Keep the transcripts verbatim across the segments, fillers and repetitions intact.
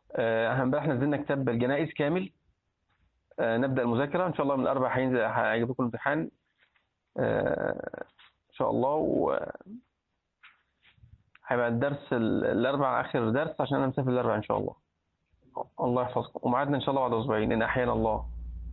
آه، امبارح نزلنا كتاب الجنائز كامل. آه، نبدأ المذاكرة إن شاء الله من الأربع هينزل هيجيب لكم امتحان آه، إن شاء الله. وهيبقى الدرس ال- الأربع آخر درس عشان أنا مسافر الأربع إن شاء الله. الله يحفظكم، وميعادنا إن شاء الله بعد أسبوعين إن أحيانا الله.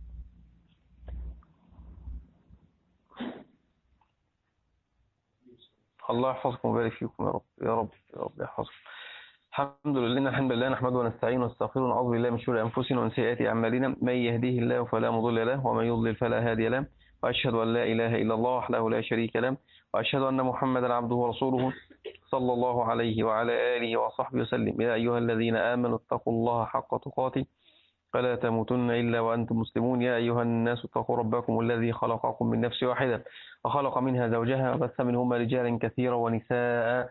الله يحفظكم ويبارك فيكم يا رب يا رب يا رب يحفظكم. الحمد لله إن الحمد لله نحمده ونستعينه ونستغفره ونعوذ بالله من شرور أنفسنا ومن سيئات أعمالنا، من يهديه الله فلا مضل له ومن يضلل فلا هادي له، وأشهد أن لا إله إلا الله وحده لا شريك له، وأشهد أن محمدا عبده ورسوله صلى الله عليه وعلى آله وصحبه وسلم. يا أيها الذين آمنوا اتقوا الله حق تقاته فلا تموتن إلا وأنتم مسلمون. يا أيها الناس اتقوا ربكم الذي خلقكم من نفس واحدة وخلق منها زوجها وبث منهما رجالا كثيرا ونساء.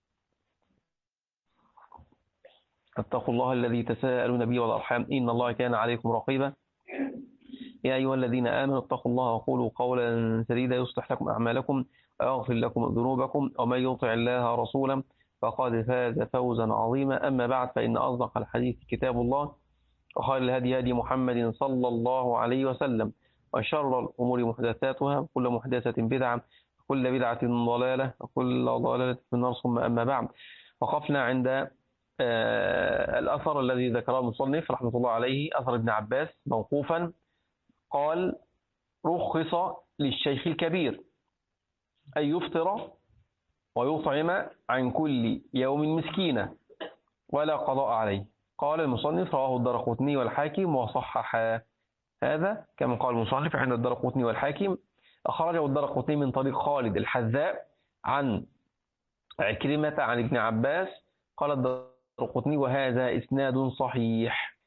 اتقوا الله الذي تساءلون به والأرحام إن الله كان عليكم رقيبا. يا أيها الذين آمنوا اتقوا الله وقولوا قولا سديدا يصلح لكم أعمالكم ويغفر لكم ذنوبكم، ومن يطع الله ورسوله فقد فاز فوزا عظيما. أما بعد، فإن أصدق الحديث كتاب الله، وخير الهدي هدي محمد صلى الله عليه وسلم، وشر الأمور محدثاتها، وكل محدثة بدعة، وكل بدعة ضلالة، وكل ضلالة في النار. ثم أما بعد، وقفنا عند آه الأثر الذي ذكره المصنف رحمة الله عليه، أثر ابن عباس موقوفا. قال: رخص للشيخ الكبير أن يفطر ويطعم عن كل يوم مسكينة ولا قضاء عليه. قال المصنف: رواه الدرقطني والحاكم وصحح هذا كما قال المصنف عند الدرقطني والحاكم. أخرجه الدرقطني من طريق خالد الحذاء عن عكرمة عن ابن عباس. قال الدرقطني: وهذا إسناد صحيح.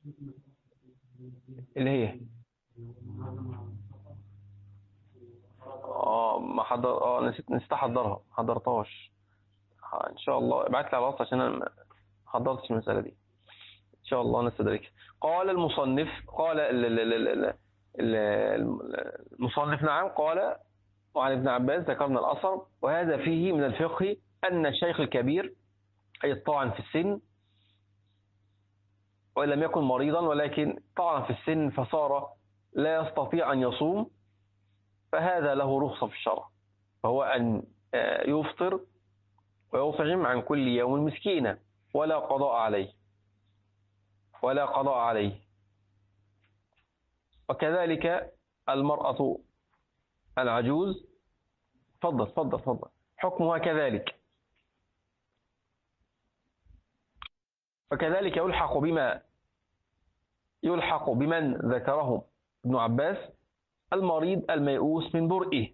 اللي هي اه ما حضر اه نسيت نسيت احضرها، ما حضرتهاش. ان شاء الله ابعت لي على الواتس عشان انا ما حضرتش المساله دي. ان شاء الله نستدركها. قال المصنف قال ال- ال- ال- ال- ال- المصنف نعم قال: وعن ابن عباس ذكرنا الاثر. وهذا فيه من الفقه ان الشيخ الكبير اي الطاعن في السن، وان لم يكن مريضا ولكن طعن في السن فصار لا يستطيع ان يصوم، فهذا له رخصه في الشرع، فهو ان يفطر ويطعم عن كل يوم مسكينة ولا قضاء عليه ولا قضاء عليه. وكذلك المرأة العجوز، فضل فضل فضل حكمها كذلك. وكذلك يلحق بما يلحق بمن ذكره ابن عباس المريض الميؤوس من برئه.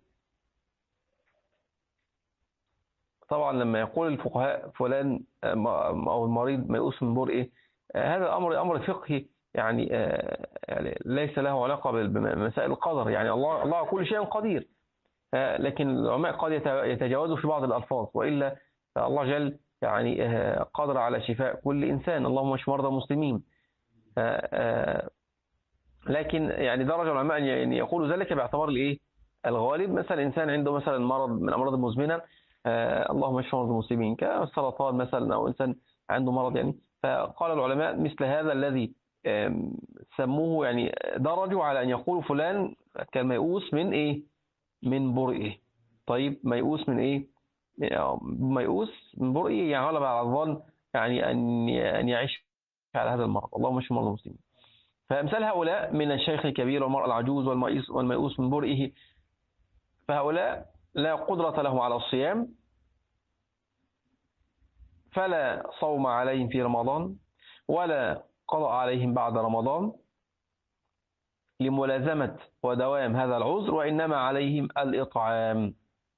طبعا لما يقول الفقهاء فلان أو المريض ميؤوس من برئه، هذا الأمر أمر فقهي، يعني يعني ليس له علاقة بمسائل القدر. يعني الله الله كل شيء قدير، لكن العلماء قد يتجاوزوا في بعض الألفاظ، وإلا الله جل يعني قادر على شفاء كل إنسان. اللهم اشف مرضى المسلمين. لكن يعني درجة العلماء أن يقولوا ذلك باعتبار الإيه الغالب. مثلا إنسان عنده مثلا مرض من الأمراض المزمنة، اللهم اشف مرضى المسلمين، كالسرطان مثلا، أو إنسان عنده مرض يعني. فقال العلماء مثل هذا الذي سموه يعني درجوا على أن يقولوا فلان كان ميؤوس من إيه من برئه. طيب ميؤوس من إيه ميؤوس من برئه، يعني غلب على الظن يعني أن أن يعيش على هذا المرض. اللهم اشف مرضى المسلمين. فأمثال هؤلاء من الشيخ الكبير والمرأة العجوز والميؤوس من برئه، فهؤلاء لا قدرة لهم على الصيام، فلا صوم عليهم في رمضان ولا قضاء عليهم بعد رمضان لملازمة ودوام هذا العذر، وإنما عليهم الإطعام.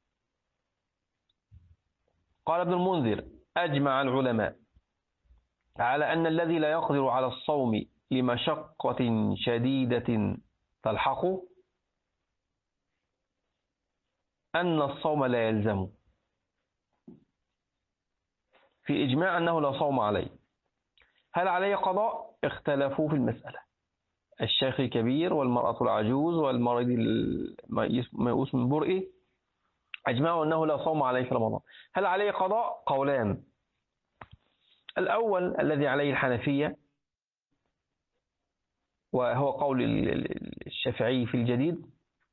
قال ابن المنذر: أجمع العلماء على أن الذي لا يقدر على الصوم لمشقة شديدة تلحقه أن الصوم لا يلزمه، في إجماع أنه لا صوم عليه. هل عليه قضاء؟ اختلفوا في المسألة. الشيخ الكبير والمرأة العجوز والمريض الميؤوس من برئه أجمعوا أنه لا صوم عليه في رمضان. هل عليه قضاء؟ قولان. الأول الذي عليه الحنفية وهو قول الشافعي في الجديد،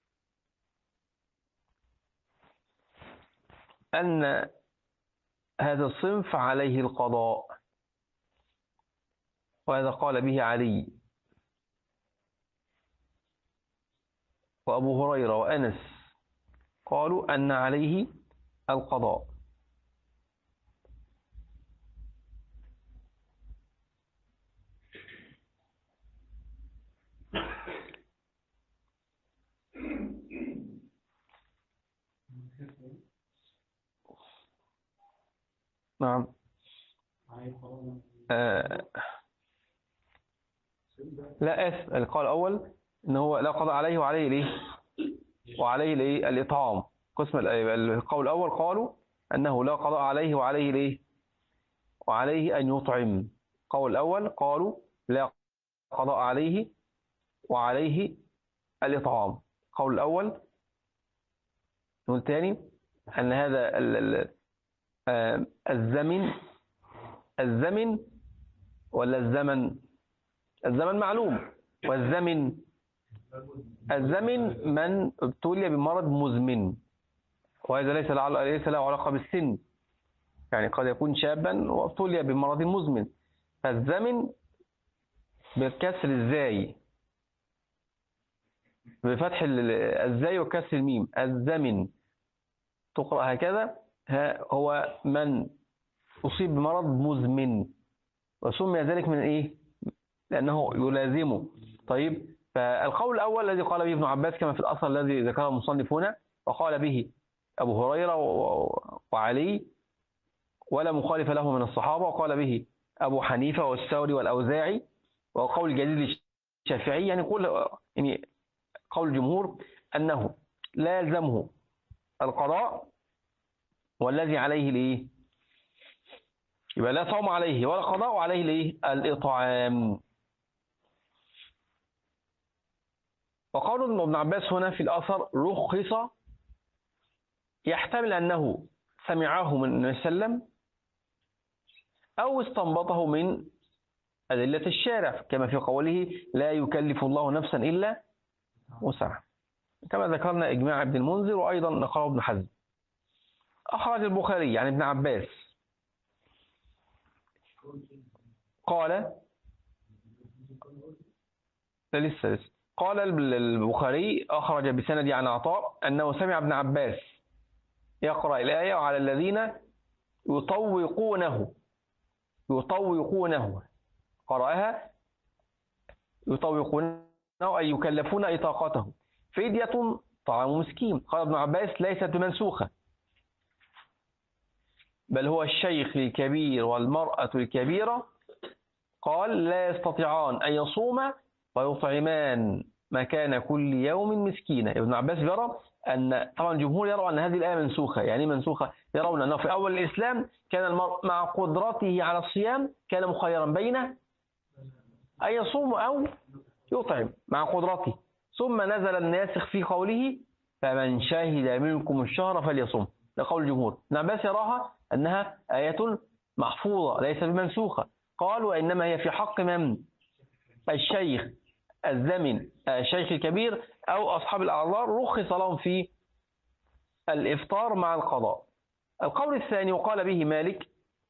أن هذا الصنف عليه القضاء، وهذا قال به علي وأبو هريرة وأنس، قالوا أن عليه القضاء. نعم. آه لا آسف، القول الأول إن هو لا قضاء عليه وعليه ليه وعليه ليه الإطعام. قسم القول الأول قالوا أنه لا قضاء عليه وعليه ليه وعليه أن يطعم. القول الأول قالوا لا قضاء عليه وعليه الإطعام. القول الأول. نقول تاني أن هذا الزمن الزمن ولا الزمن الزمن معلوم، والزمن الزمن من ابتلي بمرض مزمن، وهذا ليس له ليس له علاقة بالسن، يعني قد يكون شابا وابتلي بمرض مزمن. فالزمن بكسر الزاي، بفتح الزاي وكسر الميم، الزمن تقرأ هكذا، هو من أصيب بمرض مزمن، وسمي ذلك من إيه؟ لأنه يلازمه. طيب، فالقول الأول الذي قال به ابن عباس كما في الأثر الذي ذكره المصنف هنا، وقال به أبو هريرة وعلي ولا مخالف له من الصحابة، وقال به أبو حنيفة والثوري والأوزاعي، وقول الجديد الشافعي، يعني قول يعني قول الجمهور أنه لا يلزمه القضاء، والذي عليه ليه يبقى لا صوم عليه ولا قضاء، وعليه ليه الإطعام. وقول ابن عباس هنا في الأثر رخص، يحتمل أنه سمعه من النبي صلى الله عليه وسلم أو استنبطه من أدلة الشارع، كما في قوله لا يكلف الله نفسا إلا وسعها، كما ذكرنا إجماع ابن المنذر، وأيضا نقله ابن حزم. أخرج البخاري عن ابن عباس قال لسه لسه قال البخاري أخرج بسند عن عطاء أنه سمع ابن عباس يقرأ الآية وعلى الذين يطوقونه يطوقونه قرأها يطوقونه أي يكلفون إطاقته فدية طعام مسكين. قال ابن عباس ليست بمنسوخة، بل هو الشيخ الكبير والمرأة الكبيرة، قال لا يستطيعان أن يصوم ويطعمان مكان كل يوم مسكينا. ابن عباس يرى أن طبعا الجمهور يرى أن هذه الآية منسوخة. يعني منسوخة؟ يرون أنه في أول الإسلام كان المرء مع قدرته على الصيام كان مخيرا بين أن يصوم أو يطعم مع قدرته، ثم نزل الناسخ في قوله فمن شهد منكم الشهر فليصوم، لقول الجمهور. ابن عباس يراها أنها آية محفوظة ليست بمنسوخة، قال وإنما هي في حق من؟ الشيخ الزمن، الشيخ الكبير أو أصحاب الأعذار، رخص لهم في الإفطار مع القضاء. القول الثاني وقال به مالك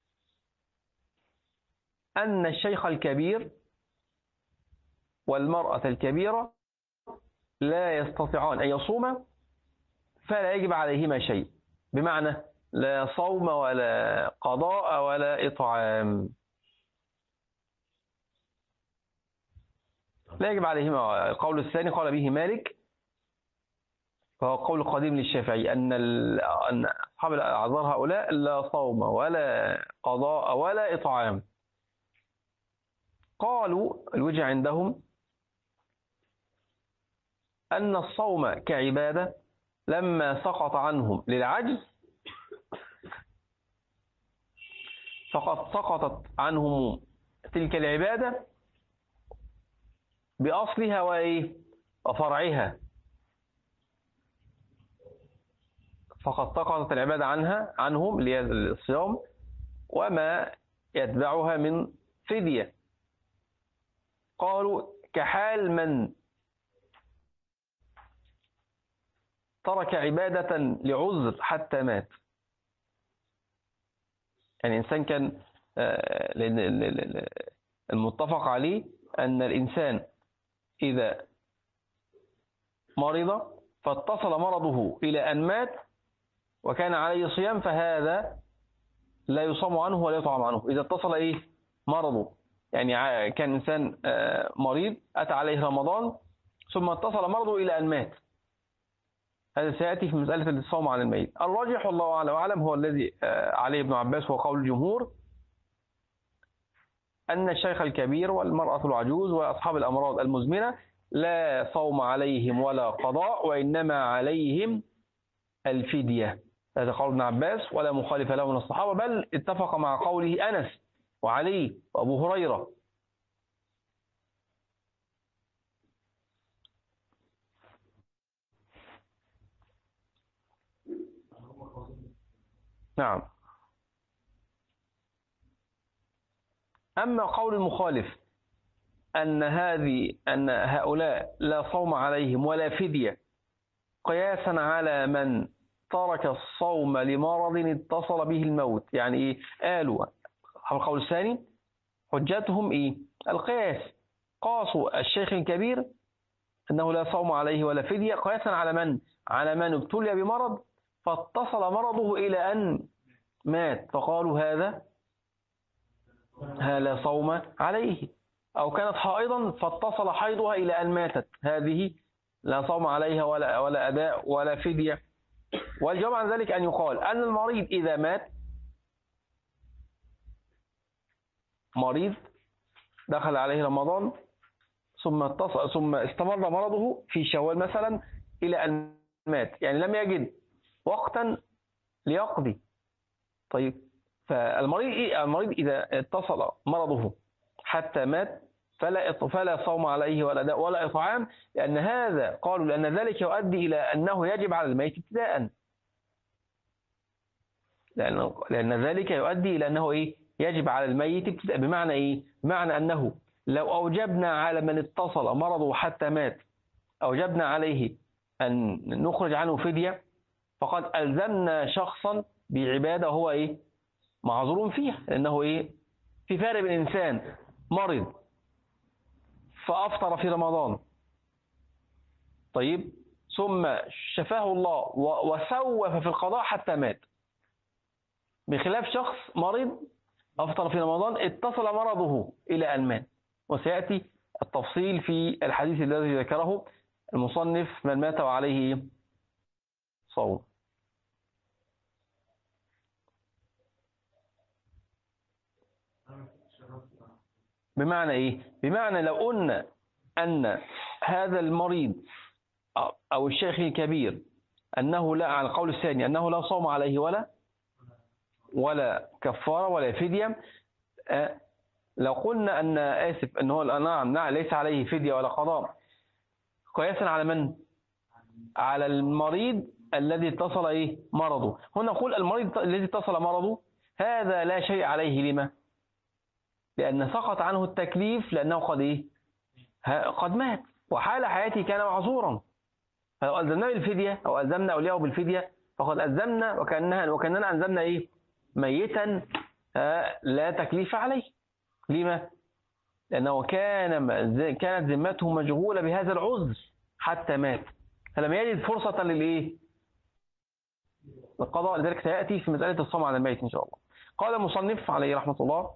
أن الشيخ الكبير والمرأة الكبيرة لا يستطيعان أن يصوم فلا يجب عليهما شيء، بمعنى لا صوم ولا قضاء ولا إطعام، لا يجب عليهما. القول الثاني قال به مالك، فهو قول قديم للشافعي، أن أن أصحاب الأعذار هؤلاء لا صوم ولا قضاء ولا إطعام. قالوا الوجه عندهم أن الصوم كعبادة لما سقط عنهم للعجز فقد سقطت عنهم تلك العبادة بأصلها وإيه وفرعها، فقد سقطت العبادة عنها عنهم للصيام وما يتبعها من فدية. قالوا كحال من ترك عبادة لعذر حتى مات. يعني إنسان كان لأن المتفق عليه أن الإنسان إذا مرض فاتصل مرضه إلى أن مات وكان عليه صيام فهذا لا يصام عنه ولا يطعم عنه. إذا اتصل إيه مرضه، يعني كان إنسان مريض أتى عليه رمضان ثم اتصل مرضه إلى أن مات، هذا سيأتي في مسألة الصوم عن الميت. الراجح والله أعلم وأعلم هو الذي عليه ابن عباس وقول الجمهور أن الشيخ الكبير والمرأة العجوز وأصحاب الأمراض المزمنة لا صوم عليهم ولا قضاء، وإنما عليهم الفدية. هذا قول ابن عباس ولا مخالف له من الصحابة، بل اتفق مع قوله أنس وعلي وأبو هريرة. نعم. أما قول المخالف أن هذه أن هؤلاء لا صوم عليهم ولا فدية قياسا على من ترك الصوم لمرض اتصل به الموت، يعني إيه؟ قالوا القول الثاني حجتهم إيه؟ القياس، قاسوا الشيخ الكبير أنه لا صوم عليه ولا فدية قياسا على من؟ على من ابتلي بمرض فاتصل مرضه إلى أن مات، فقالوا هذا لا صوم عليه. أو كانت حائضا فاتصل حيضها إلى أن ماتت، هذه لا صوم عليها ولا ولا أداء ولا فدية. والجواب عن ذلك أن يقال أن المريض إذا مات، مريض دخل عليه رمضان ثم اتصل ثم استمر مرضه في شوال مثلا إلى أن مات، يعني لم يجد وقتا ليقضي. طيب فالمريض المريض إذا اتصل مرضه حتى مات فلا فلا صوم عليه ولا داء ولا إطعام، لأن هذا قالوا لأن ذلك يؤدي إلى أنه يجب على الميت ابتداء، لأن لأن ذلك يؤدي إلى أنه إيه يجب على الميت ابتداء. بمعنى إيه؟ بمعنى أنه لو أوجبنا على من اتصل مرضه حتى مات أوجبنا عليه أن نخرج عنه فدية، فقد ألزمنا شخصا بعبادة هو إيه معذور فيها، لأنه إيه في فارق بين إنسان مرض فأفطر في رمضان، طيب ثم شفاه الله وسوف في القضاء حتى مات، بخلاف شخص مرض أفطر في رمضان اتصل مرضه إلى أن مات. وسيأتي التفصيل في الحديث الذي ذكره المصنف من مات وعليه صوم. بمعنى إيه؟ بمعنى لو قلنا أن هذا المريض أو الشيخ الكبير أنه لا، على القول الثاني أنه لا صوم عليه ولا ولا كفارة ولا فدية، لو قلنا أن آسف أنه نعم نعم ليس عليه فدية ولا قضاء قياسا على من؟ على المريض الذي اتصل إيه مرضه. هنا نقول المريض الذي اتصل مرضه هذا لا شيء عليه، لما؟ لأن سقط عنه التكليف لأنه قد إيه قد مات وحال حياته كان معذورا، فلو ألزمنا بالفدية أو ألزمنا أولياءه بالفدية فقد ألزمنا وكأننا وكأننا ألزمنا إيه ميتا لا تكليف عليه. لما؟ لأنه كان كانت ذمته مشغولة بهذا العذر حتى مات فلم يجد فرصة للإيه القضاء، لذلك سيأتي في مسألة الصوم على الميت إن شاء الله. قال المصنف عليه رحمة الله: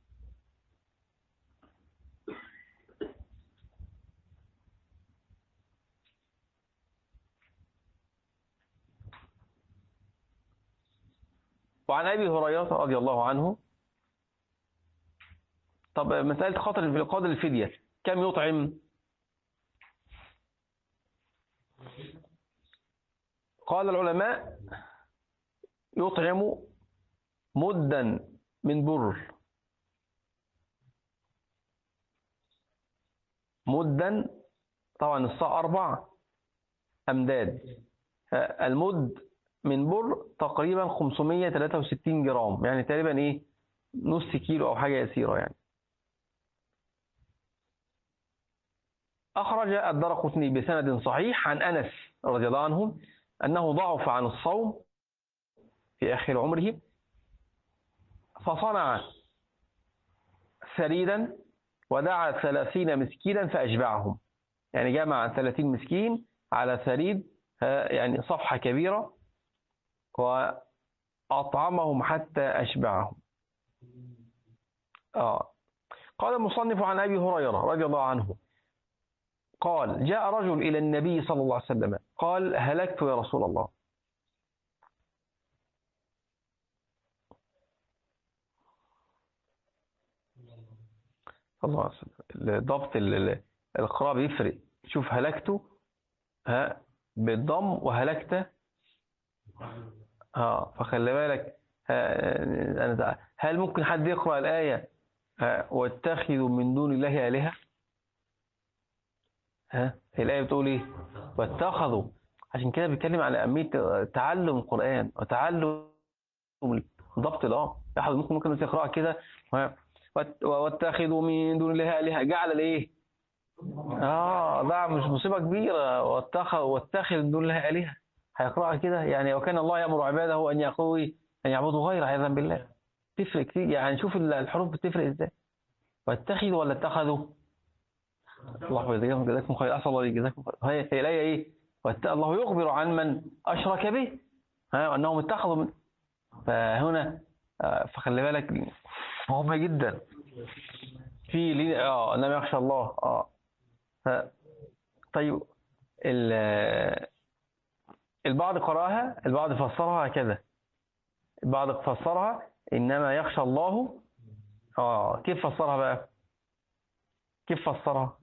وعن أبي هريرة رضي الله عنه. طب مسألة خاطر في قدر الفدية كم يطعم؟ قال العلماء يطعم مدا من بر، مدا طبعا الصاع أربع أمداد، المد من بر تقريبا خمسمائة وثلاثة وستين جرام، يعني تقريبا إيه نص كيلو أو حاجة يسيرة يعني. أخرج الدارقطني بسند صحيح عن أنس رضي الله عنه أنه ضعف عن الصوم في آخر عمره، فصنع ثريدا ودعا ثلاثين مسكينا فأشبعهم. يعني جمع ثلاثين مسكين على ثريد، يعني صفحة كبيرة، وأطعمهم حتى أشبعهم. آه. قال المصنف عن أبي هريرة رضي الله عنه قال جاء رجل إلى النبي صلى الله عليه وسلم قال هلكت يا رسول الله. الله عليه وسلم. ضبط القراءة بيفرق. شوف هلكته ها بالضم وهلكته ها، فخلي بالك. هل ممكن حد يقرأ الآية واتخذوا من دون الله آلهة؟ ها الآية بتقول ايه؟ واتخذوا. عشان كده بيتكلم على أهمية تعلم القرآن وتعلم ضبط الآه. أحد ممكن ممكن يقرأ كده واتخذوا من دون الله آلهة، جعل الايه؟ اه ده مش مصيبة كبيرة. واتخذ واتخذ من دون الله آلهة هيقرأها كده يعني. وكان الله يأمر عباده أن يقولوا أن يعبدوا غيره عياذا بالله. تفرق كتير يعني. نشوف الحروف بتفرق ازاي. واتخذوا ولا اتخذوا؟ الله يجزاكم جزاكم خير. أحسن الله يجزاكم خير. هي هي الآية إيه؟ الله يخبر عن من أشرك به ها أنهم اتخذوا من. فهنا فخلي بالك مهمة جدا في لي اه انما يخشى الله. اه ف... طيب البعض قرأها، البعض فسرها كذا. البعض فسرها انما يخشى الله. اه كيف فسرها بقى؟ كيف فسرها؟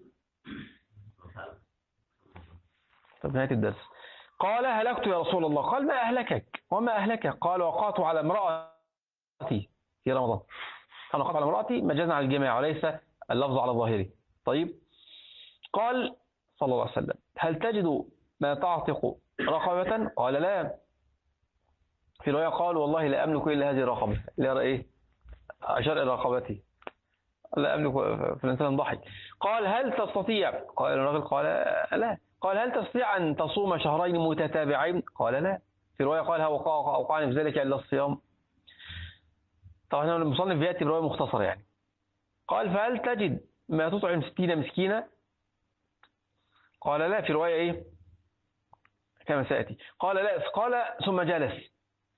طب نهاية الدرس. قال هلكت يا رسول الله. قال ما أهلكك؟ وما أهلكك؟ قال وقعت على امرأتي في رمضان. أنا وقعت على امرأتي مجازا على الجماعة وليس اللفظ على ظاهره. طيب قال صلى الله عليه وسلم هل تجد ما تعتق رقبة؟ قال لا. في رواية قال والله لا أملك إلا هذه الرقبة. اللي إيه؟ أشار إلى رقبتي. لا أملك. فالإنسان ضحك. قال هل تستطيع؟ قال الرجل قال لا. قال هل تستطيع أن تصوم شهرين متتابعين؟ قال لا. في رواية قال أوقعني في ذلك إلا الصيام. طبعا المصنف بيأتي برواية مختصرة يعني. قال فهل تجد ما تطعم ستين مسكينة؟ قال لا. في رواية إيه كما سيأتي. قال لا. قال ثم جلس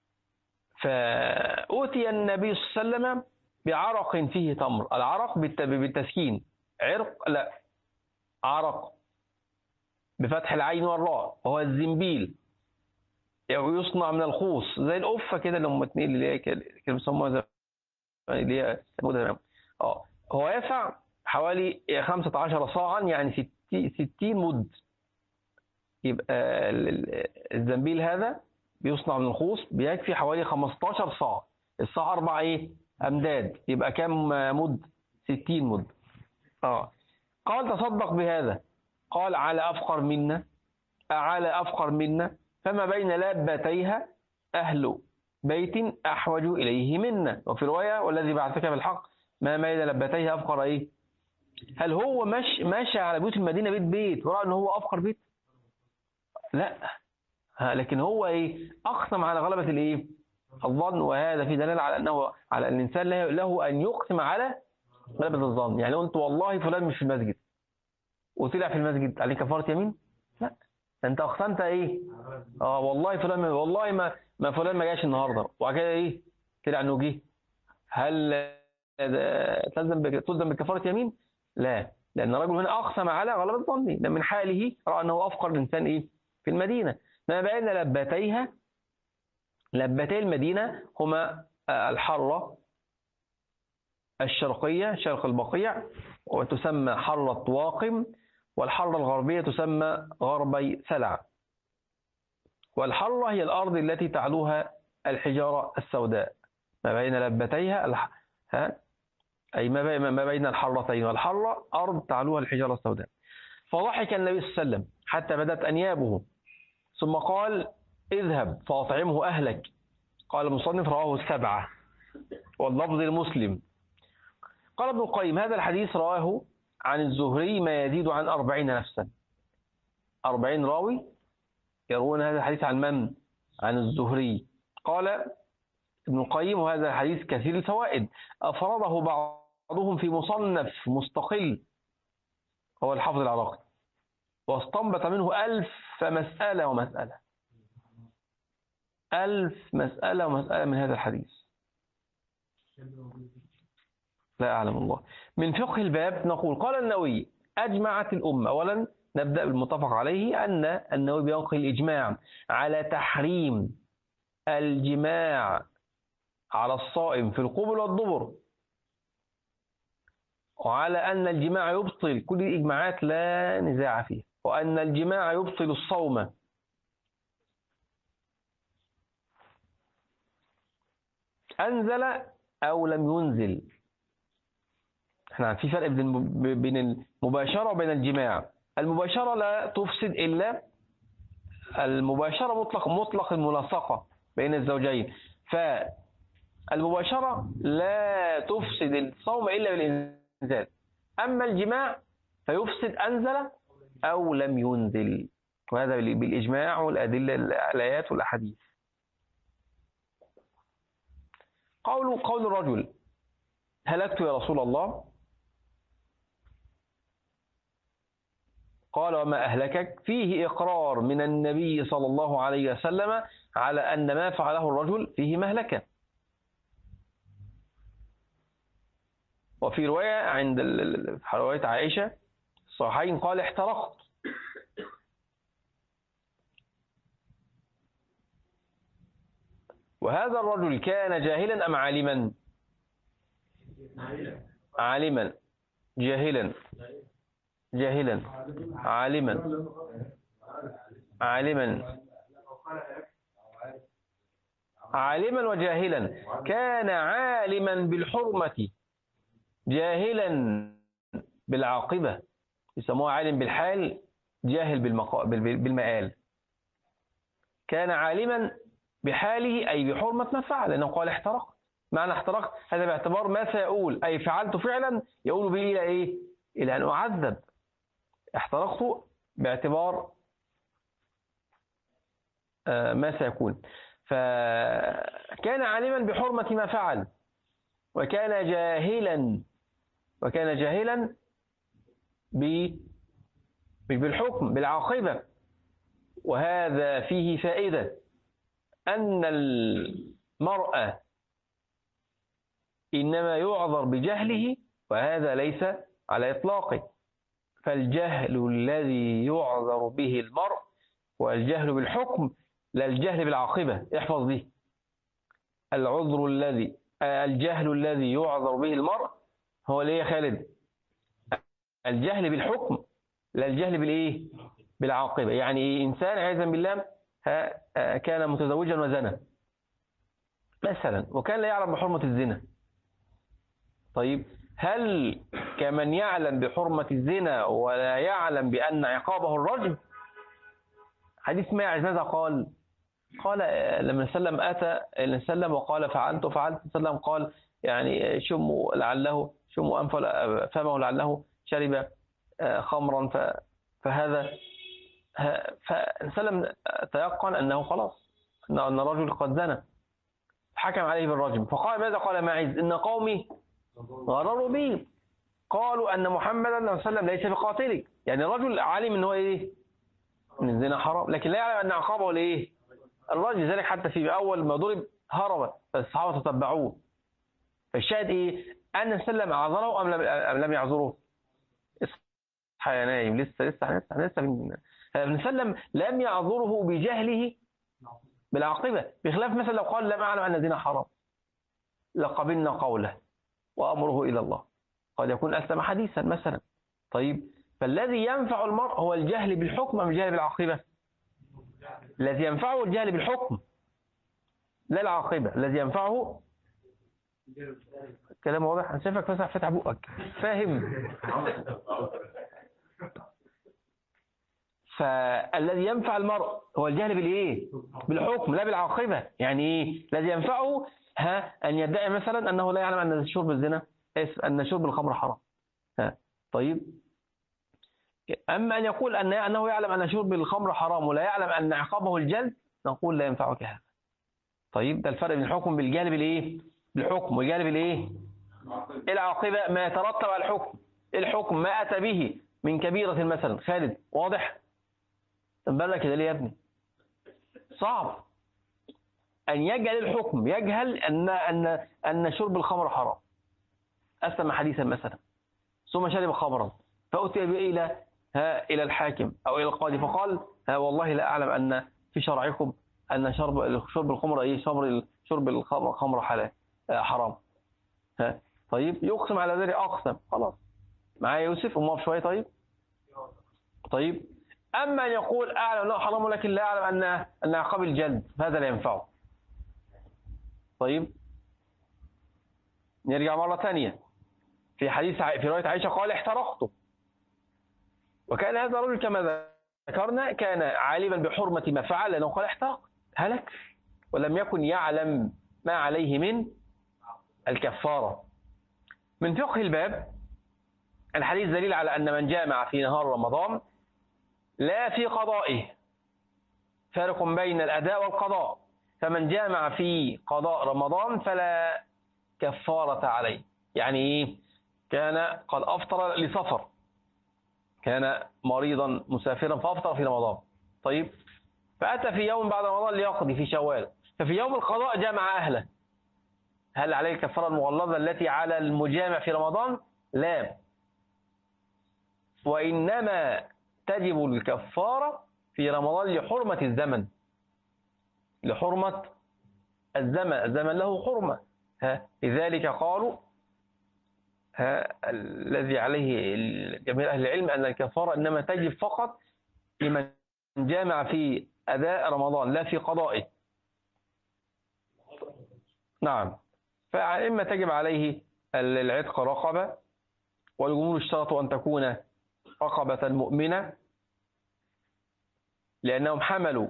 فأوتي النبي صلى الله عليه وسلم بعرق فيه تمر. العرق بالتسكين. عرق لا عرق بفتح العين والراء وهو الزنبيل. يصنع من الخوص زي القفة كده اللي هم اتنين اللي هي كانوا بيسموها اللي هي اه هو يسع حوالي خمسة عشر صاعا يعني ستين مد. يبقى الزنبيل هذا بيصنع من الخوص بيكفي حوالي خمستاشر صاع. الصاع أربع إيه أمداد. يبقى كم مد؟ ستين مد. اه قال تصدق بهذا. قال على أفقر منا على أفقر منا فما بين لابتيها أهل بيت أحوج إليه منا. وفي رواية والذي بعثك بالحق ما بين لابتيها أفقر إيه. هل هو ماشي ماشي على بيوت المدينة بيت بيت ورأى أنه هو أفقر بيت؟ لا. لكن هو إيه أقسم على غلبة الإيه الظن. وهذا في دلالة على أنه على أن الإنسان له أن يقسم على غلبة الظن. يعني قلت والله فلان مش في المسجد وطلع في المسجد عليه كفارة يمين؟ لا. انت اقسمت ايه؟ اه والله فلان والله ما ما فلان ما جاش النهارده وبعد كده ايه طلع انه جه. هل تلزم تلزم بكفاره يمين؟ لا. لان الرجل هنا اقسم على غلبة ظنه. لان من حاله راى انه افقر الانسان ايه في المدينه. ما بين لبتيها. لبتي المدينه هما الحره الشرقيه شرق البقيع وتسمى حره واقم، والحرة الغربية تسمى غربي سلع. والحرة هي الأرض التي تعلوها الحجارة السوداء ما بين لبتيها الح... ها؟ أي ما بين الحرتين. والحرة أرض تعلوها الحجارة السوداء. فضحك النبي صلى الله عليه وسلم حتى بدت أنيابه ثم قال اذهب فأطعمه أهلك. قال المصنف رواه السبعة واللفظ المسلم. قال ابن القيم هذا الحديث رواه عن الزهري ما يزيد عن أربعين نفسا. أربعين راوي يروون هذا الحديث عن من؟ عن الزهري. قال ابن القيم وهذا الحديث كثير الفوائد، أفرده بعضهم في مصنف مستقل هو الحافظ العراقي، واستنبط منه ألف مسألة ومسألة، ألف مسألة ومسألة من هذا الحديث. لا أعلم الله. من فقه الباب نقول قال النووي أجمعت الأمة. أولا نبدأ بالمتفق عليه أن النووي بينقل الإجماع على تحريم الجماع على الصائم في القبل والدبر، وعلى أن الجماع يبطل، كل الإجماعات لا نزاع فيها، وأن الجماع يبطل الصوم. أنزل أو لم ينزل. احنا في فرق بين المباشرة وبين الجماع. المباشرة لا تفسد إلا المباشرة مطلق مطلق الملاصقة بين الزوجين، فالمباشرة لا تفسد الصوم إلا بالإنزال. أما الجماع فيفسد أنزل أو لم ينزل، وهذا بالإجماع والأدلة الآيات والأحاديث. قول قول الرجل هلكت يا رسول الله، قال وما أهلكك؟ فيه إقرار من النبي صلى الله عليه وسلم على أن ما فعله الرجل فيه مهلكة. وفي رواية عند رواية عائشة الصحيحين قال احترقت. وهذا الرجل كان جاهلا أم عالما؟ عالما. جاهلا. جاهلا. عالما. عالما. عالما وجاهلا. كان عالما بالحرمة جاهلا بالعاقبة، يسموه عالم بالحال جاهل بالمآل. كان عالما بحاله أي بحرمة ما فعل، لأنه قال احترقت. معنى احترقت هذا باعتبار ما سيقول، أي فعلت فعلا يقول به إلى إيه؟ إلى أن أعذب. احترقت باعتبار ما سيكون. فكان عالما بحرمة ما فعل، وكان جاهلا وكان جاهلا بالحكم بالعاقبة. وهذا فيه فائدة أن المرأة إنما يعذر بجهله، وهذا ليس على إطلاقه. فالجهل الذي يعذر به المرء هو الجهل بالحكم لا الجهل بالعاقبة. احفظ دي. العذر الذي الجهل الذي يعذر به المرء هو ليه يا خالد؟ الجهل بالحكم لا الجهل بالايه؟ بالعاقبة. يعني إيه؟ إنسان عياذا بالله كان متزوجا وزنى مثلا، وكان لا يعلم بحرمة الزنا. طيب هل كمن يعلم بحرمة الزنا ولا يعلم بأن عقابه الرجم؟ حديث ماعز ماذا قال؟ قال لما سلم أتى سلم وقال فعلت فعلت سلم قال يعني شموا لعله شموا أنفه فمه لعله شرب خمرا، فهذا فسلم تيقن أنه خلاص أن الرجل قد زنى، حكم عليه بالرجم. فقال ماذا قال ماعز؟ إن قومي غرروا به، قالوا أن محمدا صلى الله عليه وسلم ليس بقاتله. يعني الرجل عالم أنه إيه؟ من الزنا حرام، لكن لا يعلم أن عقابه لإيه؟ الرجل. ذلك حتى في أول ما ضرب هرب، فالصحابة تتبعوه. فالشاهد إيه؟ أن سلم أعذره أم لم يعذره؟ اصحى يا نايم، لسه لسه لسه لسه ابن سلم لم يعذره بجهله بالعاقبة، بخلاف مثلا لو قال لم أعلم أن الزنا حرام لقبلنا قوله وأمره إلى الله، قد يكون أسلم حديثا مثلا. طيب فالذي ينفع المرء هو الجهل بالحكم أم الجهل بالعاقبة؟ الذي ينفعه الجهل بالحكم لا العاقبة. الذي ينفعه كلام واضح. أنا شايفك فسح فتح بقك فاهم. فالذي ينفع المرء هو الجهل بالايه؟ بالحكم لا بالعاقبة. يعني ايه الذي ينفعه؟ ها أن يدعي مثلا أنه لا يعلم أن شرب الزنا أن شرب الخمر حرام، ها طيب، أما أن يقول أن أنه يعلم أن شرب الخمر حرام ولا يعلم أن عقابه الجلد، نقول لا ينفعك هذا. طيب، ده الفرق بين الحكم بالجانب الايه؟ بالحكم والجانب الايه؟ العاقبة، ما يترتب على الحكم. الحكم ما أتى به من كبيرة مثلا. خالد، واضح؟ تنبال كده ليه يا ابني؟ صعب أن يجهل الحكم، يجهل أن أن أن شرب الخمر حرام. أسلم حديثا مثلا ثم شرب خمرا، فأتي به إلى ها إلى الحاكم أو إلى القاضي، فقال ها والله لا أعلم أن في شرعكم أن شرب شرب الخمر إيه شرب شرب الخمر حلال حرام. ها طيب، يقسم على ذلك، أقسم خلاص معايا يوسف وموقف شوية. طيب طيب أما أن يقول أعلم أنه حرام ولكن لا أعلم أن أن عقاب الجلد، هذا لا ينفعه. طيب، نرجع مرة ثانية في حديث في رواية عائشة، قال احترقت، وكان هذا الرجل كما ذكرنا كان عالما بحرمة ما فعل، لأنه قال احترق هلك، ولم يكن يعلم ما عليه من الكفارة. من فقه الباب الحديث دليل على أن من جامع في نهار رمضان لا في قضائه، فارق بين الأداء والقضاء، فمن جامع في قضاء رمضان فلا كفارة عليه. يعني إيه؟ كان قد أفطر لسفر، كان مريضا مسافرا فأفطر في رمضان، طيب، فأتى في يوم بعد رمضان ليقضي في شوال، ففي يوم القضاء جمع أهله، هل عليه الكفارة المغلظة التي على المجامع في رمضان؟ لا، وإنما تجب الكفارة في رمضان لحرمة الزمن، لحرمة الزمن، الزمن له حرمة. ها لذلك قالوا ها الذي عليه جميع أهل العلم أن الكفارة إنما تجب فقط لمن جامع في أداء رمضان لا في قضائه. نعم، فإما تجب عليه العتق رقبة، والجمهور اشترطوا أن تكون رقبة مؤمنة، لأنهم حملوا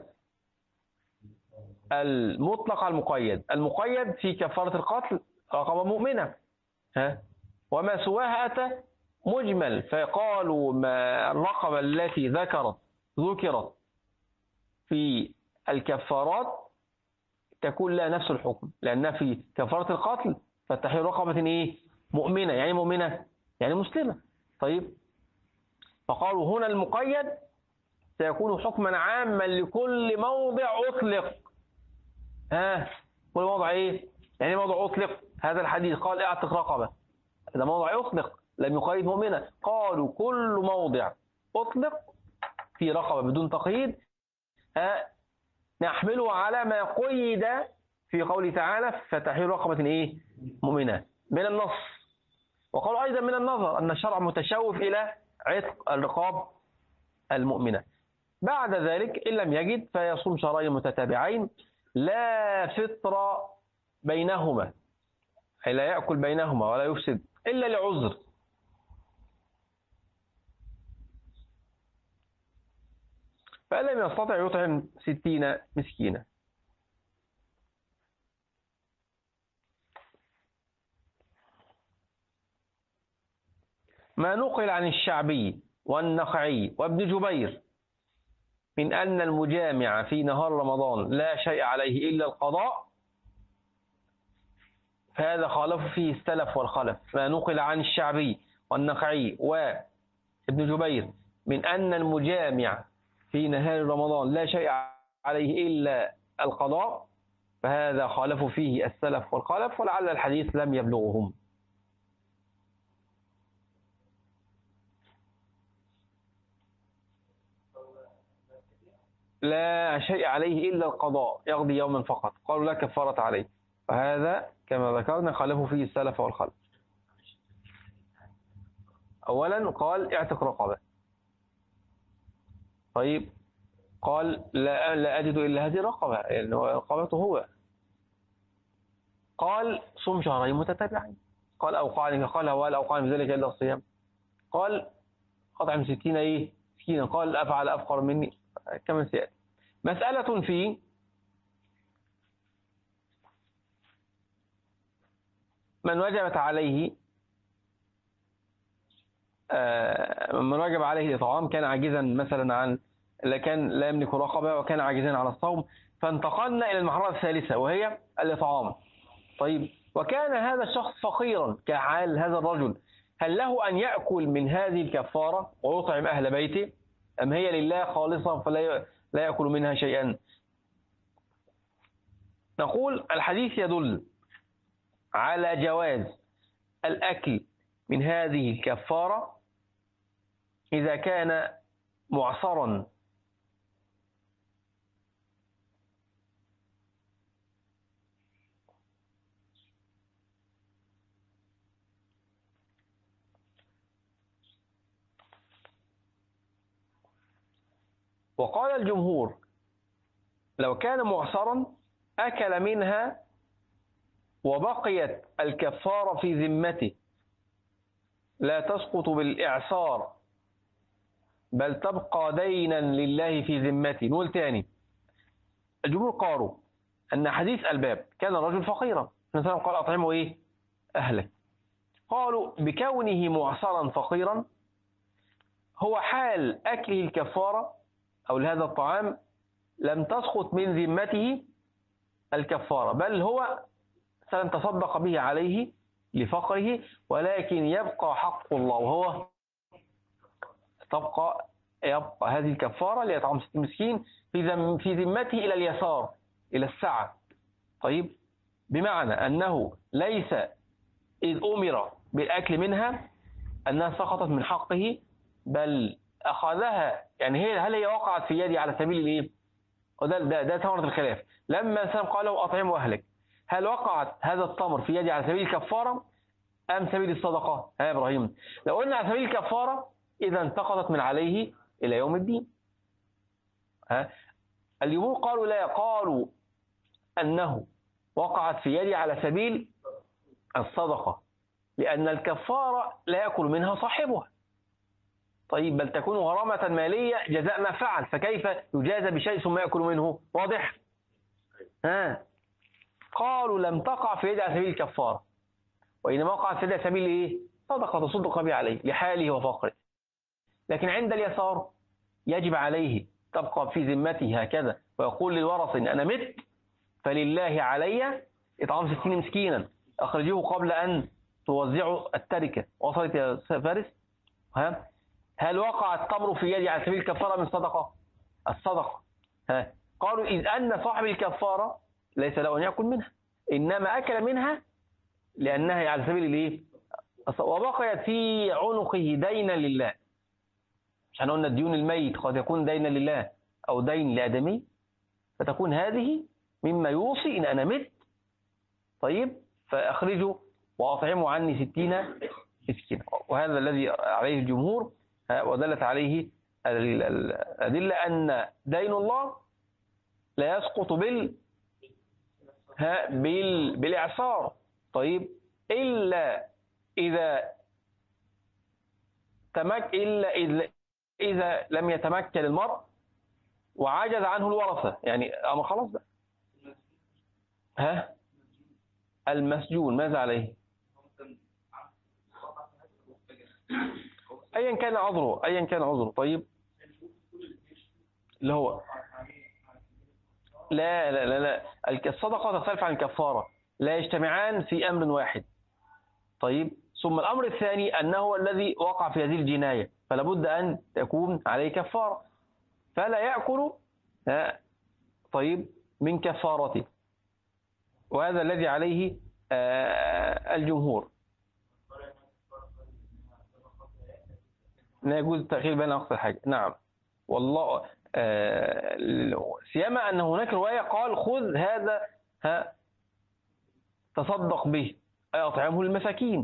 المطلق على المقيد. المقيد في كفارة القتل رقبة مؤمنة، ها وما سواها أتى مجمل، فقالوا ما الرقبة التي ذكرت ذكرت في الكفارات تكون لها نفس الحكم، لأنها في كفارة القتل فتحرير رقبة إيه؟ مؤمنة. يعني مؤمنة يعني مسلمة. طيب، فقالوا هنا المقيد سيكون حكما عاما لكل موضع أطلق. ها كل موضع إيه؟ يعني موضع أطلق، هذا الحديث قال اعتق رقبة، هذا موضع يطلق لم يقيد مؤمنة. قالوا كل موضع أطلق في رقبة بدون تقييد ها نحمله على ما قيد في قوله تعالى فتحرير رقبة إيه؟ مؤمنة من النص. وقالوا أيضا من النظر أن الشرع متشوف إلى عتق الرقاب المؤمنة. بعد ذلك إن لم يجد فيصوم شهرين متتابعين لا فطر بينهما، أي لا يأكل بينهما ولا يفسد إلا لعذر. فإن لم يستطع يطعم ستين مسكينا. ما نقل عن الشعبي والنخعي وابن جبير من أن المجامع في نهار رمضان لا شيء عليه إلا القضاء، فهذا خالف فيه السلف والخلف. ما نقل عن الشعبي والنخعي وابن جبير من أن المجامع في نهار رمضان لا شيء عليه إلا القضاء، فهذا خالف فيه السلف والخلف، ولعل الحديث لم يبلغهم. لا شيء عليه إلا القضاء، يقضي يوما فقط، قالوا لا كفارة عليه، فهذا كما ذكرنا خالفوا فيه السلف والخلف. أولا قال اعتق رقبة، طيب قال لا, لا أجد إلا هذه الرقبة، يعني رقبته هو. قال صم شهرين متتابعين، قال أوقعني، قال ولا أوقعني بذلك إلا الصيام. قال أطعم ستين إيه مسكينا، قال أفعل أفقر مني، كما سيأتي. مسألة في من وجبت عليه من وجب عليه الإطعام كان عاجزا مثلا عن كان لا يملك رقبة وكان عاجزا على الصوم، فانتقلنا إلى المرحلة الثالثة وهي الإطعام. طيب وكان هذا الشخص فقيرا كحال هذا الرجل، هل له أن يأكل من هذه الكفارة ويطعم أهل بيته، أم هي لله خالصة فلا لا يأكل منها شيئا؟ نقول الحديث يدل على جواز الأكل من هذه الكفارة إذا كان معصرا، وقال الجمهور لو كان معصرا أكل منها وبقيت الكفارة في ذمته لا تسقط بالإعصار بل تبقى دينا لله في ذمته. نقول تاني، الجمهور قالوا أن حديث الباب كان الرجل فقيرا، مثلا قال أطعمه إيه أهلك، قالوا بكونه معصرا فقيرا هو حال أكله الكفارة أو لهذا الطعام لم تسقط من ذمته الكفارة، بل هو سلم تصدق به عليه لفقره، ولكن يبقى حق الله وهو تبقى يبقى هذه الكفارة ليطعم ستين مسكين في في ذمته إلى اليسار إلى السعة. طيب بمعنى أنه ليس إذ أمر بالأكل منها أنها سقطت من حقه، بل أخذها، يعني هي هل هي وقعت في يدي على سبيل الإيه؟ وده ده ده ثمرة الخلاف. لما سلم قال له أطعمه أهلك، هل وقعت هذا التمر في يدي على سبيل الكفارة أم سبيل الصدقة؟ ها يا إبراهيم، لو قلنا على سبيل الكفارة إذا انتقضت من عليه إلى يوم الدين. ها الجمهور قالوا لا، قالوا أنه وقعت في يدي على سبيل الصدقة لأن الكفارة لا يأكل منها صاحبها. طيب بل تكون غرامة مالية جزاء ما فعل، فكيف يجازى بشيء ثم يأكل منه؟ واضح؟ ها قالوا لم تقع في يدي على سبيل الكفارة، وإنما وقعت في يدي على سبيل إيه؟ صدقة تصدق به عليه لحاله وفقره، لكن عند اليسار يجب عليه تبقى في ذمته هكذا، ويقول للورث إن أنا مت فلله علي إطعام ستين مسكينا أخرجوه قبل أن توزعوا التركة. وصلت يا فارس؟ ها هل وقع التمر في يدي على سبيل الكفارة من صدقة؟ الصدقة. ها قالوا إذ أن صاحب الكفارة ليس له أن يأكل منها، إنما أكل منها لأنها على سبيل الإيه؟ وبقيت في عنقه دينا لله. مش هنقولنا الديون الميت قد يكون دينا لله أو دين لآدمي، فتكون هذه مما يوصي إن أنا مت طيب فأخرجوا وأطعموا عني ستين مسكينا. وهذا الذي عليه الجمهور، ودلت عليه الأدلة أن دين الله لا يسقط بال بال بالإعصار. طيب إلا إذا تمك إلا إذا إذا لم يتمكن المرء وعجز عنه الورثة، يعني أما خلاص بقى. ها المسجون ماذا عليه؟ أيا كان عذره أيا كان عذره. طيب اللي هو لا لا لا لا الصدقة تختلف عن الكفارة، لا يجتمعان في أمر واحد. طيب ثم الأمر الثاني أنه الذي وقع في هذه الجناية فلا بد أن تكون عليه كفارة، فلا يأكل طيب من كفارته، وهذا الذي عليه الجمهور. لا يجوز التأخير بين أقصى الحاجة. نعم والله سيما أن هناك رواية قال خذ هذا ها تصدق به أي أطعمه للمساكين.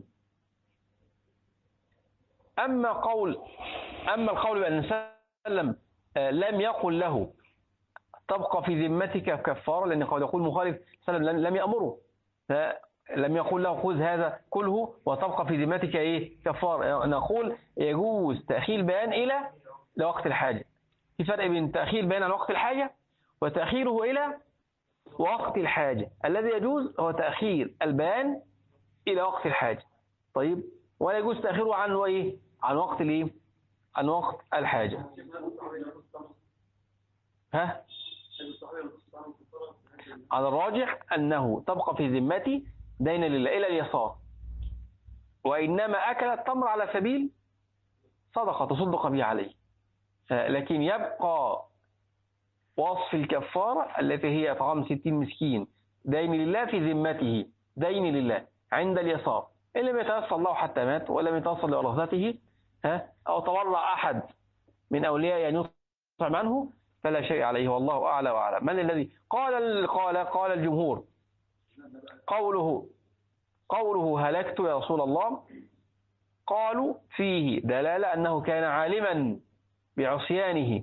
أما قول أما القول بأن سلم لم يقل له تبقى في ذمتك كفارة، لأن قد يقول مخالف سلم لم يأمره، لم يقول له خذ هذا كله وتبقى في ذمتك إيه كفارة. نقول يجوز تأخير البيان إلى لوقت الحاجة. في فرق بين تأخير البيان عن وقت الحاجة وتأخيره إلى وقت الحاجة. الذي يجوز هو تأخير البيان إلى وقت الحاجة. طيب ولا يجوز تأخيره عن وإيه عن وقت الايه؟ عن وقت الحاجة. ها؟ على الراجح أنه تبقى في ذمتي دين لله إلى اليسار، وإنما أكل التمر على سبيل صدقة تصدق به عليه، لكن يبقى وصف الكفارة التي هي طعام ستين مسكين دين لله في ذمته، دين لله عند اليسار، إن لم يتيسر له حتى مات ولم يتيسر لورثته ها أو تورع أحد من أولياء أن يطعم عنه فلا شيء عليه، والله أعلى وأعلم. من الذي قال قال قال الجمهور قوله قوله هلكت يا رسول الله، قالوا فيه دلالة أنه كان عالما بعصيانه،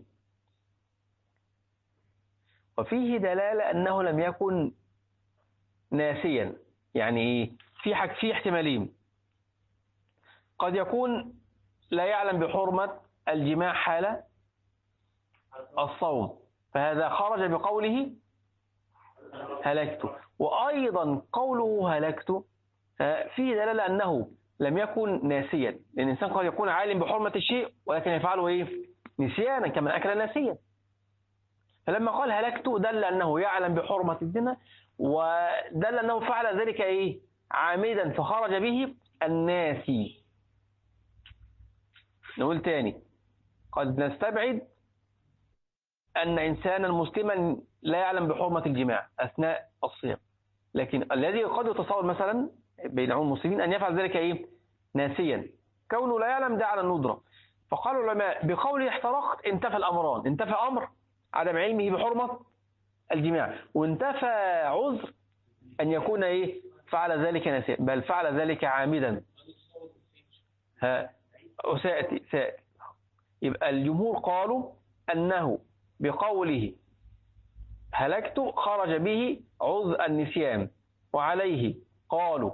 وفيه دلالة أنه لم يكن ناسيا. يعني إيه؟ في حاجة في احتمالين، قد يكون لا يعلم بحرمة الجماع حال الصوم فهذا خرج بقوله هلكت، وأيضا قوله هلكت فيه دلالة أنه لم يكن ناسيا، لأن الإنسان قد يكون عالم بحرمة الشيء ولكن يفعله إيه؟ نسيانا كما أكل ناسيا. فلما قال هلكت دل أنه يعلم بحرمة الزنا، ودل أنه فعل ذلك إيه؟ عامدا فخرج به الناسي. نقول تاني، قد نستبعد أن إنسانا مسلما لا يعلم بحرمة الجماع أثناء الصيام، لكن الذي قد يتصور مثلا بين عموم المسلمين أن يفعل ذلك إيه؟ ناسيا، كونه لا يعلم ده على الندرة. فقال العلماء بقوله احترقت انتفى الأمران، انتفى أمر عدم علمه بحرمة الجماع، وانتفى عذر أن يكون إيه؟ فعل ذلك ناسيا، بل فعل ذلك عامدا. ها سأتي سأتي يبقى الجمهور قالوا أنه بقوله هلكت خرج به عذر النسيان، وعليه قالوا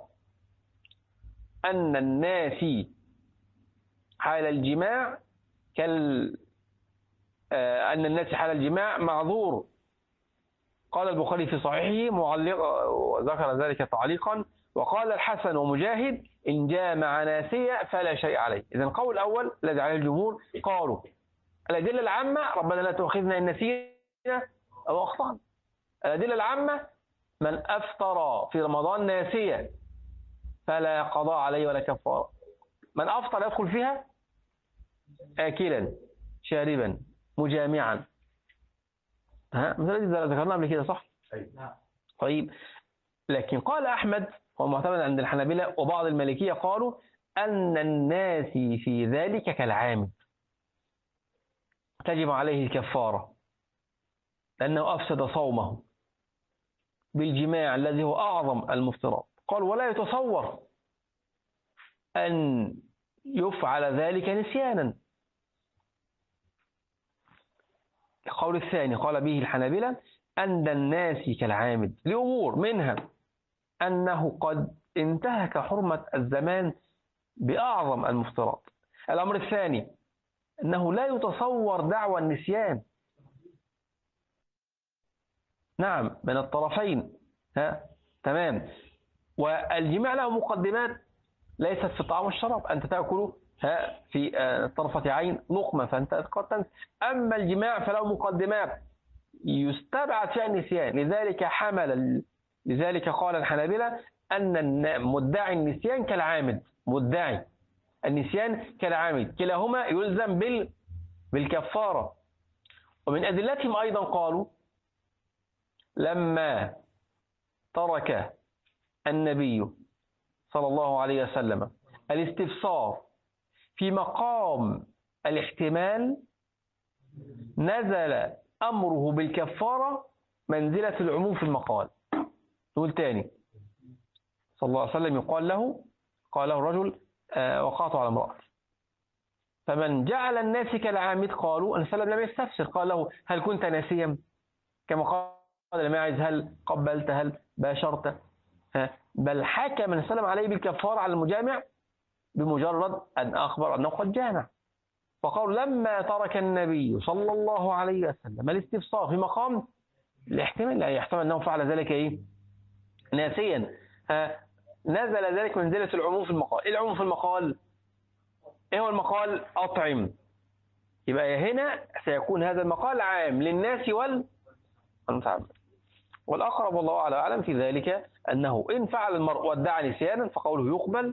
أن الناس حال الجماع كال آه أن الناس حال الجماع معذور. قال البخاري في صحيحه معلق وذكر ذلك تعليقا، وقال الحسن ومجاهد إن جامع ناسيا فلا شيء عليه. إذن القول الأول الذي عليه الجمهور قالوا الأدلة العامة ربنا لا تؤاخذنا إن نسينا أو أخطأنا. الأدلة العامة من أفطر في رمضان ناسيا فلا قضاء عليه ولا كفارة. من أفطر يدخل فيها آكلا شاربا مجامعا. ها مثلا ذكرنا قبل كده صح؟ طيب، لكن قال أحمد ومعتمد عند الحنابلة وبعض المالكية قالوا أن الناس في ذلك كالعامد تجب عليه الكفارة لأنه أفسد صومه بالجماع الذي هو أعظم المفترات. قال ولا يتصور أن يفعل ذلك نسيانا. القول الثاني قال به الحنابلة أن الناس كالعامد لأمور، منها أنه قد انتهك حرمة الزمان بأعظم المفترات. الأمر الثاني أنه لا يتصور دعوى النسيان، نعم من الطرفين. ها تمام. والجماع له مقدمات ليست في الطعام والشراب، أنت تأكل ها في طرفة عين لقمة فأنت قد تنسى. أما الجماع فله مقدمات يستبعد فيها النسيان، لذلك حمل لذلك قال الحنابلة أن مدعي النسيان كالعامد، مدعي النسيان كالعامد، كلاهما يلزم بال بالكفارة. ومن أدلتهم أيضا قالوا لما ترك النبي صلى الله عليه وسلم الاستفسار في مقام الاحتمال نزل أمره بالكفارة منزلة العموم في المقال. نقول تاني، صلى الله عليه وسلم يقال له قال له الرجل آه وقعت على امرأة، فمن جعل الناس كالعامد قالوا أن سلم لم يستفسر، قال له هل كنت ناسيا كما قال الماعز هل قبلت هل باشرت، بل حكم من سلم عليه بالكفارة على المجامع بمجرد أن أخبر أنه قد جامع. فقال لما ترك النبي صلى الله عليه وسلم الاستفسار في مقام الاحتمال، لا يحتمل أنه فعل ذلك إيه ناسيا، نزل ذلك منزلة العموم في المقال. العموم في المقال إيه هو المقال؟ أطعم. يبقى هنا سيكون هذا المقال عام للناس والمتعبد. والأقرب والله أعلى أعلم في ذلك أنه إن فعل المرء وادعى نسيانا فقوله يقبل.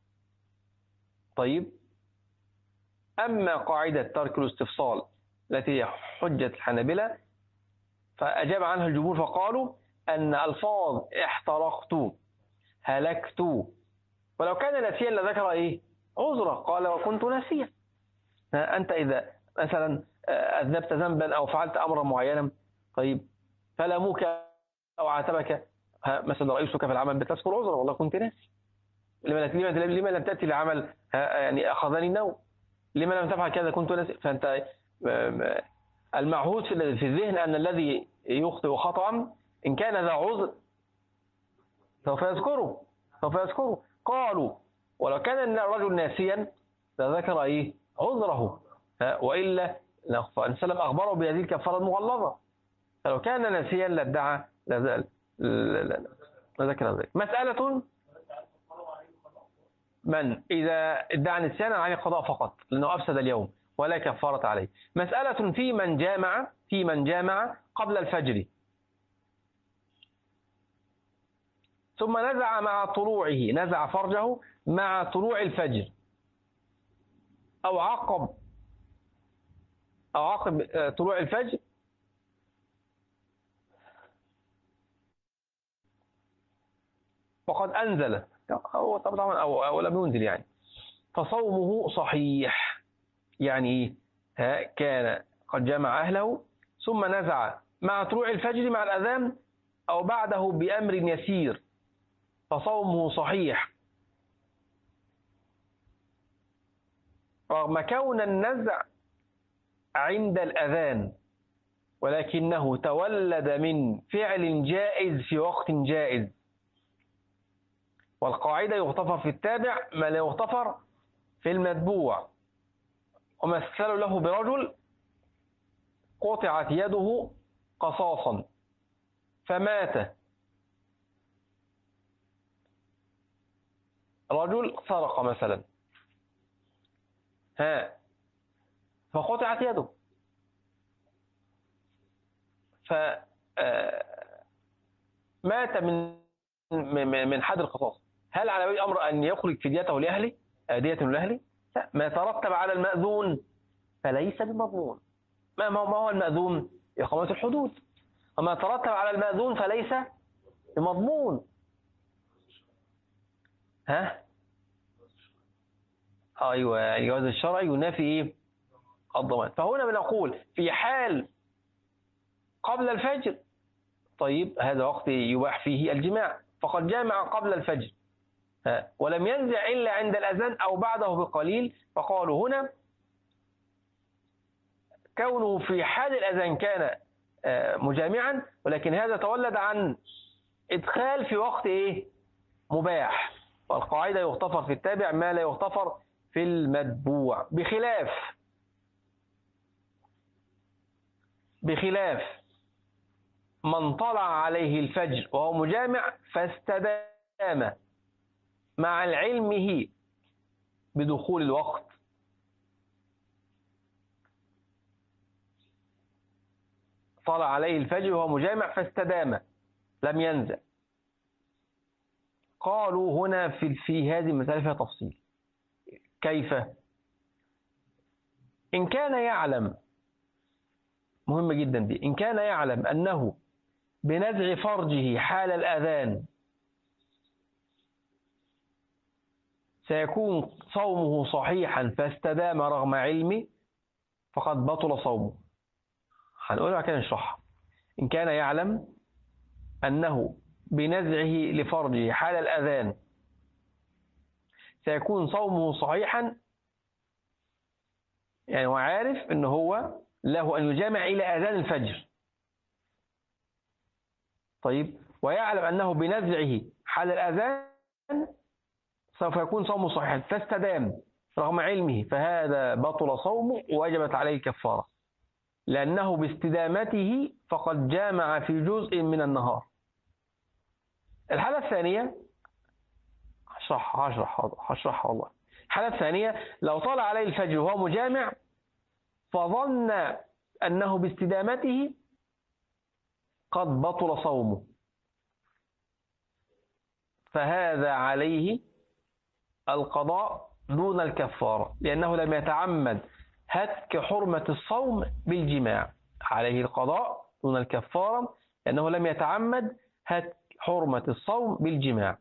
طيب، أما قاعدة ترك الاستفصال التي هي حجة الحنابلة فأجاب عنها الجمهور فقالوا أن ألفاظ احترقت هلكت ولو كان ناسيا لذكر إيه؟ عذرا. قال وكنت ناسيا. أنت إذا مثلا أذنبت ذنبا أو فعلت أمرا معينا، طيب، فلاموك أو عاتبك مثلا رئيسك في العمل بتذكر عذرا والله كنت ناسي. لما لما لم تأتي لعمل يعني أخذني النوم، لما لم تفعل كذا كنت ناسي. فأنت المعهود في الذهن أن الذي يخطئ خطأ إن كان ذا عذر سوف يذكره سوف يذكره قالوا ولو كان الرجل ناسيا لذكر إيه؟ عذره. وإلا السلام أخبره بهذه الكفارة المغلظة. فلو كان ناسيا لادعى لذكر ذلك. مسألة من إذا ادعى نسيانا عليه قضاء فقط لأنه أفسد اليوم ولا كفارة عليه. مسألة في من جامع في من جامع قبل الفجر ثم نزع مع طلوعه نزع فرجه مع طلوع الفجر أو عقب أو عقب طلوع الفجر وقد أنزل هو طبعا أو, أو لم ينزل يعني فصومه صحيح. يعني كان قد جمع أهله ثم نزع مع طلوع الفجر مع الأذان أو بعده بأمر يسير فصومه صحيح رغم كون النزع عند الأذان ولكنه تولد من فعل جائز في وقت جائز. والقاعدة يغتفر في التابع ما لا يغتفر في المتبوع. ومثلوا له برجل قطعت يده قصاصا فمات. رجل سرق مثلا ها فقطعت يده فمات من من حد القصاص. هل على ولي الأمر أن يخرج فديته لأهله أدية لأهله؟ لا. ما ترتب على المأذون فليس بمضمون. ما ما هو المأذون؟ إقامة الحدود. وما ترتب على المأذون فليس بمضمون. ها أيوة، الجواز الشرعي ينافي إيه؟ الضمان. فهنا بنقول في حال قبل الفجر طيب هذا وقت يباح فيه الجماع فقد جامع قبل الفجر ولم ينزع إلا عند الأذان أو بعده بقليل. فقالوا هنا كونه في حال الأذان كان مجامعا ولكن هذا تولد عن إدخال في وقت إيه؟ مباح. والقاعدة يغتفر في التابع ما لا يغتفر في المتبوع بخلاف بخلاف من طلع عليه الفجر وهو مجامع فاستدام مع علمه بدخول الوقت. طلع عليه الفجر وهو مجامع فاستدام لم ينزل. قالوا هنا في في هذه المسألة فيها تفصيل. كيف؟ إن كان يعلم مهمة جدا دي إن كان يعلم أنه بنزع فرجه حال الأذان سيكون صومه صحيحا فاستدام رغم علمه فقد بطل صومه. هنقولها كده نشرحها. إن كان يعلم أنه بنزعه لفرجه حال الأذان سيكون صومه صحيحا يعني هو عارف أنه هو له أن يجامع إلى أذان الفجر طيب ويعلم أنه بنزعه حال الأذان سوف يكون صومه صحيحا فاستدام رغم علمه فهذا بطل صومه ووجبت عليه الكفارة لأنه باستدامته فقد جامع في جزء من النهار. الحالة الثانية هشرحها هشرحها هشرحها والله. الحالة الثانية لو طلع عليه الفجر وهو مجامع فظن أنه باستدامته قد بطل صومه، فهذا عليه القضاء دون الكفارة، لأنه لم يتعمد هتك حرمة الصوم بالجماع. عليه القضاء دون الكفارة لأنه لم يتعمد هتك حرمة الصوم بالجماع.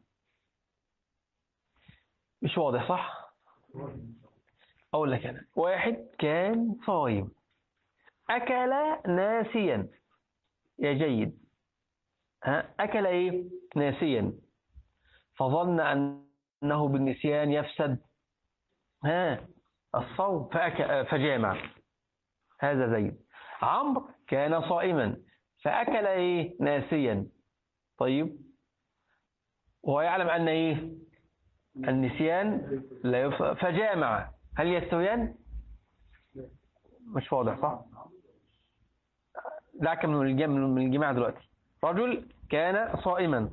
مش واضح صح؟ أقول لك أنا، واحد كان صايم أكل ناسيا، يا جيد، ها أكل إيه؟ ناسيا، فظن أنه بالنسيان يفسد ها الصوم فأكل فجامع، هذا زيد. عمرو كان صائما فأكل إيه؟ ناسيا، طيب، وهو يعلم أن إيه؟ النسيان لا يف... فجامع، هل يستويان؟ مش واضح صح؟ دعك من الجماعة دلوقتي. رجل كان صائما،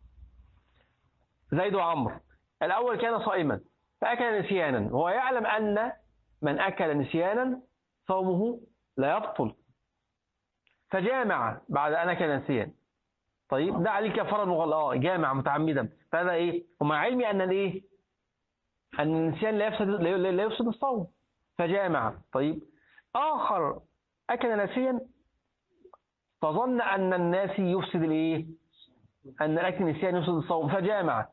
زيد وعمرو، الأول كان صائما فأكل نسيانا، وهو يعلم أن من أكل نسيانا صومه لا يبطل، فجامع بعد أن أكل نسيا، طيب ده عليه كفارة مغلظة، جامع متعمدا، فهذا إيه؟ ومع علمي أن الإيه؟ أن النسيان لا يفسد لا يفسد الصوم، فجامع. طيب آخر أكل نسيا فظن أن الناس يفسد الإيه؟ أن الأكل نسيان يفسد الصوم، فجامع،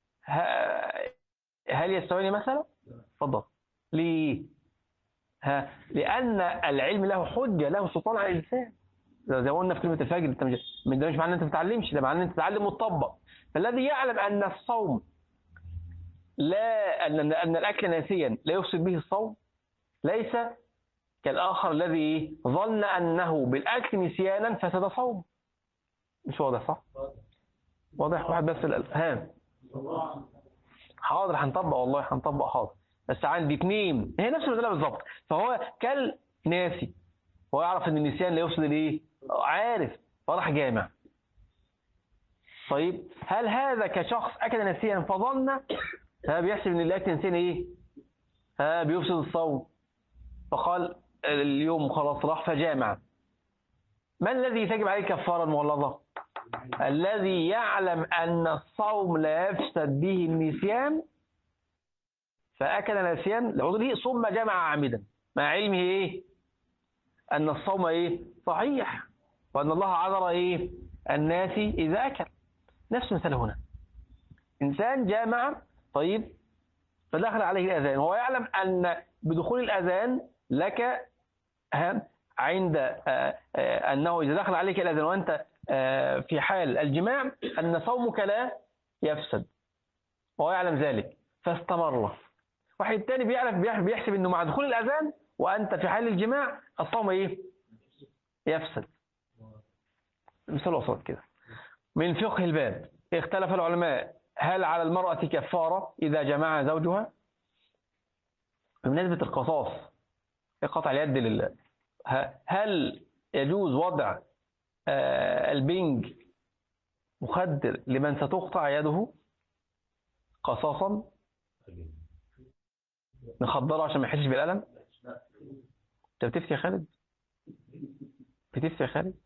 هل يستويني مثلا؟ تفضل. ليه؟ ها لأن العلم له حجة، له سلطان على الإنسان، زي ما قلنا في كلمة الفجر، انت مش ده مش معناه ان انت ما تتعلمش، ده معناه ان انت تتعلم وتطبق. فالذي يعلم أن الصوم لا أن أن الأكل ناسيا لا يفسد به الصوم ليس كالآخر الذي ظن أنه بالأكل نسيانا فسد صوم. مش واضح صح؟ واضح واحد بس الألهام. حاضر هنطبق، والله هنطبق حاضر، بس عندي اثنين هي نفس المسألة بالظبط. فهو كل ناسي، هو يعرف ان النسيان لا يفسد الايه؟ عارف، فراح جامع. طيب هل هذا كشخص اكل نسيا فظن ها بيحسب ان الاكل نسيان ايه؟ ها بيفسد الصوم، فقال اليوم خلاص راح فجامع. من الذي تجب عليه الكفارة المغلظة؟ الذي يعلم أن الصوم لا يفسد به النسيان فأكل نسيان لعذره ثم جمع عامدا، مع علمه إيه؟ أن الصوم إيه؟ صحيح، وأن الله عذر إيه؟ الناس إذا أكل. نفس المثال هنا، إنسان جامع، طيب، فدخل عليه الأذان وهو يعلم أن بدخول الأذان لك عند أنه إذا دخل عليك الأذان وأنت في حال الجماع أن صومك لا يفسد، وهو يعلم ذلك فاستمر. واحد تاني بيعرف بيحسب أنه مع دخول الأذان وأنت في حال الجماع الصوم إيه؟ يفسد. مثال وسط كده. من فقه الباب اختلف العلماء هل على المرأة كفارة إذا جمع زوجها؟ بمناسبة القصاص، قطع اليد لله، هل يجوز وضع البنج مخدر لمن ستقطع يده قصاصا، نخدره عشان ما يحسش بالألم؟ انت بتفتي يا خالد؟ بتفتي يا خالد؟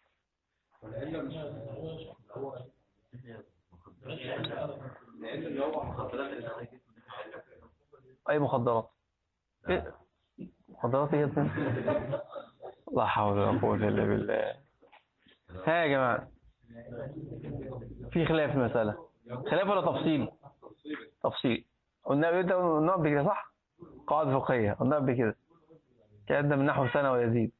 اي مخدرات؟ إيه؟ مخدرات ايه؟ لا حول ولا قوة الا بالله. ها يا جماعة، في خلاف في المسألة، خلاف ولا تفصيل؟ تفصيل. قلنا قلنا قبل كده صح؟ قاعدة فقهية قلنا قبل كده، كأننا من نحو سنة ويزيد.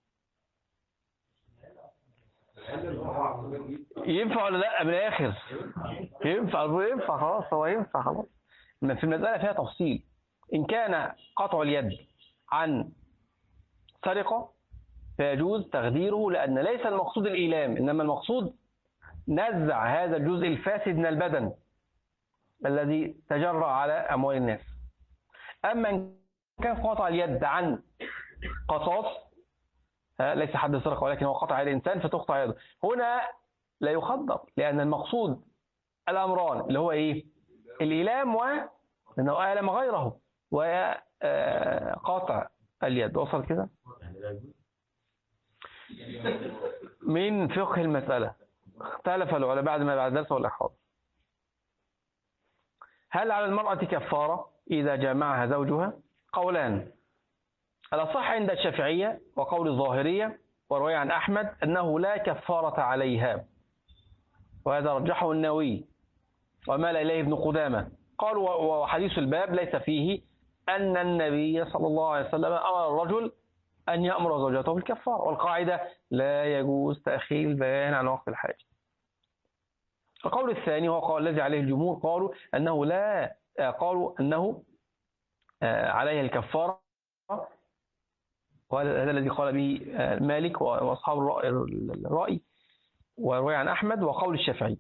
ينفع ولا لا؟ من الآخر ينفع، ينفع خلاص، هو ينفع خلاص. في المسألة فيها تفصيل. إن كان قطع اليد عن سرقة فيجوز تغديره، لأن ليس المقصود الإيلام، إنما المقصود نزع هذا الجزء الفاسد من البدن الذي تجرى على أموال الناس. أما إن كان قطع اليد عن قصاص ليس حد سرقة ولكن هو قطع يد الإنسان فتقطع يده، هنا لا يخدر، لأن المقصود الأمران اللي هو إيه؟ الإيلام، وأنه آلم غيره، وقطع اليد. وصل كده؟ من فقه المسألة اختلف العلماء بعد ما بعد الدرس والإحراج. هل على المرأة كفارة إذا جامعها زوجها؟ قولان. الأصح عند الشافعية وقول الظاهرية ورواية عن أحمد أنه لا كفارة عليها، وهذا رجحه النووي ومال إليه ابن قدامة. قالوا وحديث الباب ليس فيه أن النبي صلى الله عليه وسلم أمر الرجل أن يأمر زوجته بالكفارة، والقاعدة لا يجوز تأخير البيان عن وقت الحاجة. القول الثاني هو قول الذي عليه الجمهور، قالوا أنه لا قالوا أنه عليها الكفارة، وهذا الذي قال به مالك وأصحاب الرأي وروي عن أحمد وقول الشافعي.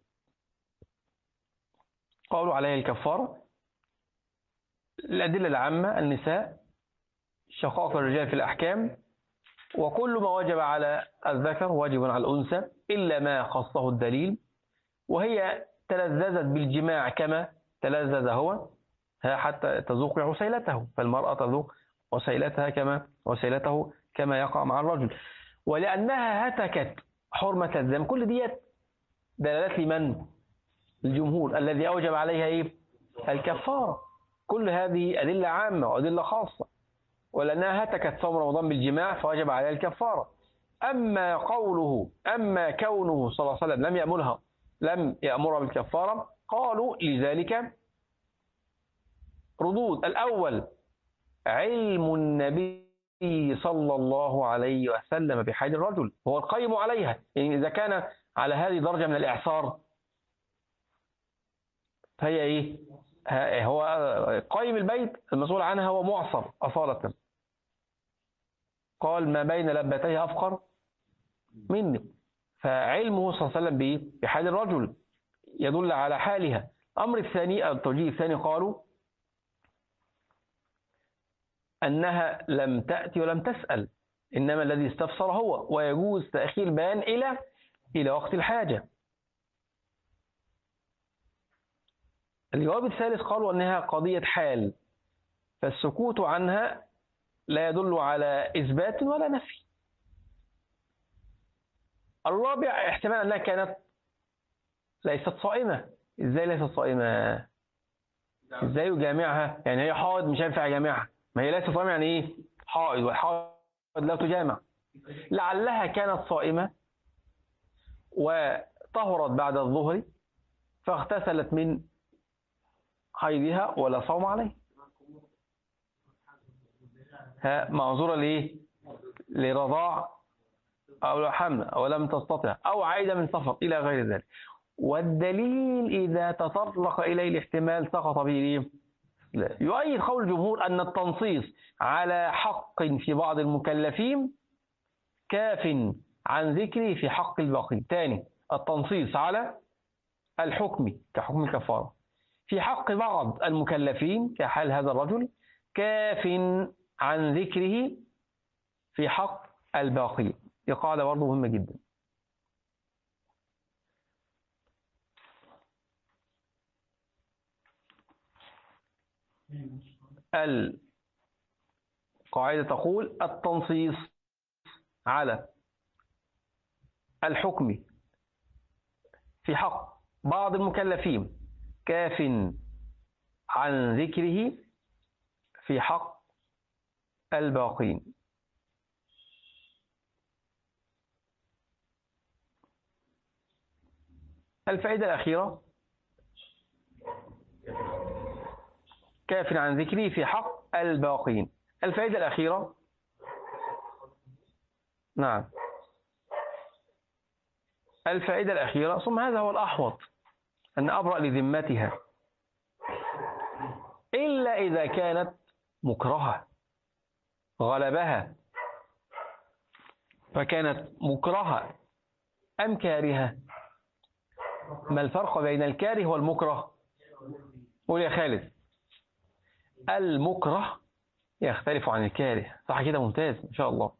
قالوا عليها الكفارة. الأدلة العامة النساء شقائق الرجال في الأحكام، وكل ما وجب على الذكر واجب على الأنثى إلا ما خصه الدليل، وهي تلذذت بالجماع كما تلذذ هو حتى تذوق عسيلته، فالمرأة تذوق وسيلتها كما وسيلته كما يقع مع الرجل. ولأنها هتكت حرمة الذم، كل ديت دلالات لمن؟ الجمهور الذي أوجب عليها إيه؟ الكفارة. كل هذه أدلة عامة وأدلة خاصة، ولأنها هتكت صوم رمضان بالجماع فوجب عليها الكفارة. أما قوله أما كونه صلى الله عليه وسلم لم يأمرها لم يأمرها بالكفارة، قالوا لذلك ردود. الأول علم النبي صلى الله عليه وسلم بحال الرجل، هو القيم عليها، يعني إذا كان على هذه درجة من الإعصار فهي إيه؟ هو قيم البيت المسؤول عنها هو معصر أصالة. قال ما بين لبتيه أفقر مني، فعلمه صلى الله عليه وسلم بحال الرجل يدل على حالها. الأمر الثاني التوجيه الثاني قالوا أنها لم تأتي ولم تسأل، إنما الذي استفسر هو، ويجوز تأخير البيان إلى إلى وقت الحاجة. الجواب الثالث قالوا أنها قضية حال، فالسكوت عنها لا يدل على إثبات ولا نفي. الرابع احتمال أنها كانت ليست صائمة. إزاي ليست صائمة؟ إزاي يجامعها؟ يعني هي حائض مش هينفع يجامعها، ما هي ليست صائمة يعني إيه؟ حائض، والحائض لا تجامع. لعلها كانت صائمة وطهرت بعد الظهر فاغتسلت من حيضها ولا صوم عليه. ها معذورة ليه؟ لرضاع أو حمل أو لم تستطع أو عايدة من سفر إلى غير ذلك. والدليل إذا تطرق إليه الاحتمال سقط به. لا. يؤيد قول الجمهور أن التنصيص على حق في بعض المكلفين كاف عن ذكره في حق الباقين. ثاني التنصيص على الحكم كحكم الكفارة في حق بعض المكلفين كحال هذا الرجل كاف عن ذكره في حق الباقين. دي قاعدة برضه مهمة جدا. القاعدة تقول التنصيص على الحكم في حق بعض المكلفين كاف عن ذكره في حق الباقين. الفائدة الأخيرة كاف عن ذكره في حق الباقين. الفائدة الأخيرة نعم الفائدة الأخيرة ثم هذا هو الأحوط أن أبرأ لذمتها إلا إذا كانت مكرهة غلبها، فكانت مكرهة أم كارهة؟ ما الفرق بين الكاره والمكره؟ قول يا خالد. المكره يختلف عن الكاره، صح كده؟ ممتاز إن شاء الله.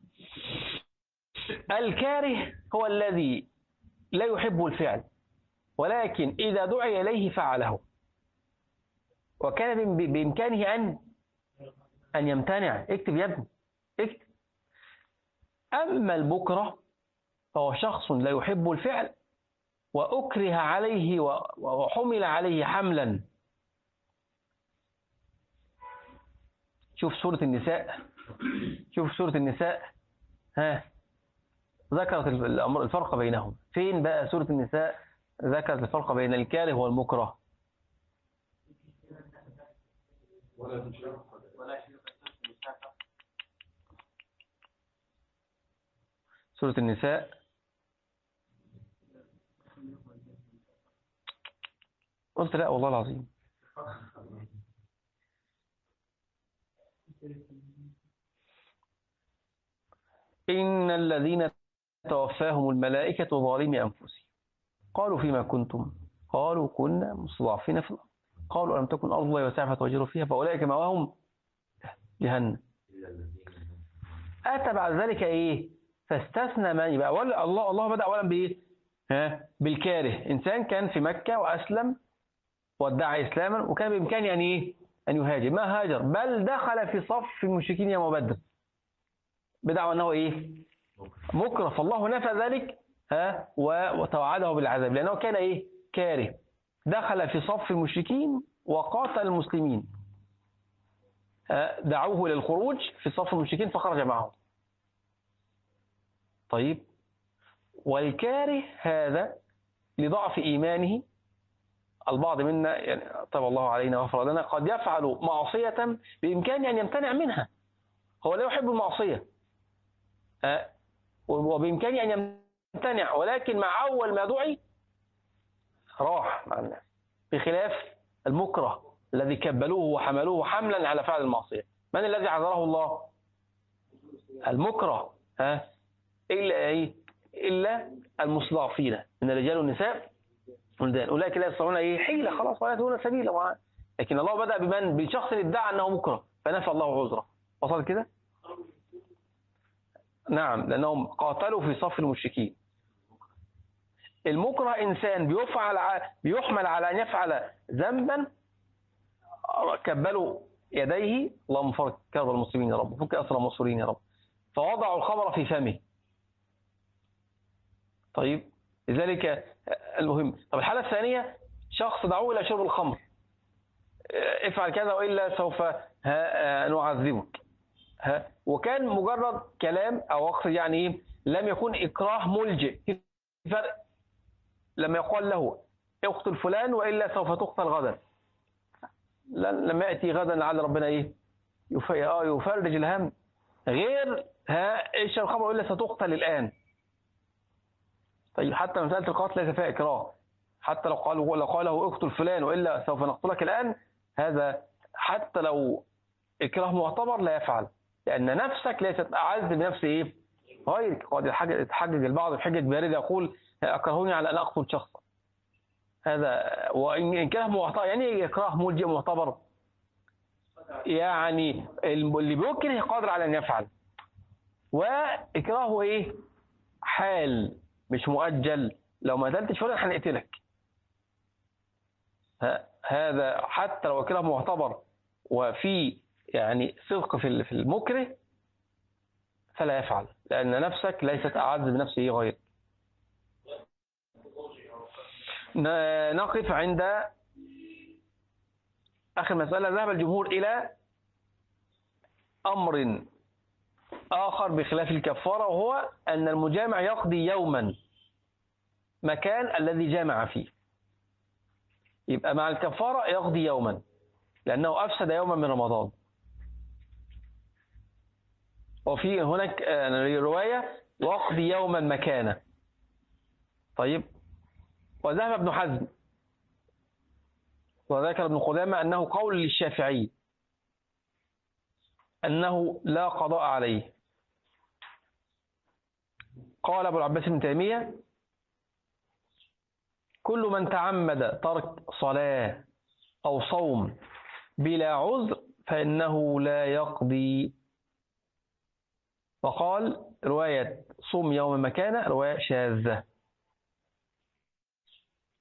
الكاره هو الذي لا يحب الفعل ولكن إذا دعي إليه فعله، وكان بإمكانه أن أن يمتنع. اكتب يا ابني، اكتب. أما المكره فهو شخص لا يحب الفعل وأكره عليه وحمل عليه حملا. شوف سورة النساء، شوف سورة النساء، ها ذكرت الفرق بينهم. فين بقى سورة النساء ذكرت الفرق بين الكاره والمكره؟ سورة النساء قلت لا والله العظيم. إن الذين توفاهم الملائكة ظالمي أنفسهم قالوا فيما كنتم قالوا كنا مستضعفين في الأرض قالوا ألم تكن أرض الله واسعة فتهاجروا فيها فأولئك مأواهم جهنم. أتى بعد ذلك إيه؟ فاستثنى من يبقى الله الله بدأ أولا بإيه؟ ها بالكاره. إنسان كان في مكة وأسلم وادعى إسلاما وكان بإمكانه يعني إيه؟ أن يهاجر، ما هاجر بل دخل في صف المشركين يوم بدر بدعوى أنه إيه؟ مكره. فالله نفى ذلك ها وتوعده بالعذاب لأنه كان إيه؟ كاره، دخل في صف المشركين وقاتل المسلمين، دعوه للخروج في صف المشركين فخرج معهم. طيب، والكاره هذا لضعف إيمانه، البعض منا يعني طب الله علينا وغفر لنا قد يفعل معصية بإمكانه أن يمتنع منها، هو لا يحب المعصية وبإمكانه أن يمتنع، ولكن مع أول ما دعي راح مع الناس، بخلاف المكره الذي كبلوه وحملوه حملا على فعل المعصية. من الذي عذره الله؟ المكره. ها إلا إيه؟ إلا المستضعفين من الرجال والنساء والولدان، أولئك لا يستطيعون إيه حيلة، خلاص ولا يهتدون سبيلا. لكن الله بدأ بمن؟ بالشخص اللي ادعى أنه مكره فنفى الله عذره. وصل كده؟ نعم، لأنهم قاتلوا في صف المشركين. المكره إنسان بيفعل بيحمل على أن يفعل ذنبا كبلوا يديه، اللهم فرج كرب المسلمين يا رب، فك أسر المصرين يا رب، فوضعوا الخمر في فمه. طيب، لذلك المهم. طب الحالة الثانية، شخص دعوه إلى شرب الخمر، افعل كذا وإلا سوف نعذبك، وكان مجرد كلام أو أقصد يعني لم يكن إكراه ملجئ. فرق لما يقال له اقتل فلان وإلا سوف تقتل غدا، لما يأتي غدا لعل ربنا إيه يفرج الهم، غير ها اشرب الخمر وإلا ستقتل الآن. طيب، حتى مسألة القتل ليس فيها إكراه، حتى لو قالوا لو قاله اقتل فلان وإلا سوف نقتلك الآن، هذا حتى لو إكراه معتبر لا يفعل، لأن نفسك ليست أعز بنفس إيه غيرك. قد يتحجج البعض بحجة باردة يقول أكرهوني على أن أقتل شخصا، هذا وإن كان معتبر. يعني إكراه ملجئ معتبر، يعني اللي بيكره قادر على أن يفعل، وإكراهه إيه حال مش مؤجل، لو ما قتلتش فلان هنقتلك. هذا حتى لو إكراه معتبر وفي يعني صدق في في المكره فلا يفعل، لأن نفسك ليست أعز بنفسه غير. نقف عند آخر مسألة. ذهب الجمهور إلى أمر آخر بخلاف الكفارة، وهو أن المجامع يقضي يوما مكان الذي جامع فيه، يبقى مع الكفارة يقضي يوما لأنه أفسد يوما من رمضان. وفي هناك رواية يقضي يوما مكانه. طيب، وذهب ابن حزم وذكر ابن قدامة أنه قول للشافعي أنه لا قضاء عليه. قال أبو العباس بن تيمية كل من تعمد ترك صلاة أو صوم بلا عذر فإنه لا يقضي. وقال رواية صوم يوم مكانه رواية شاذة.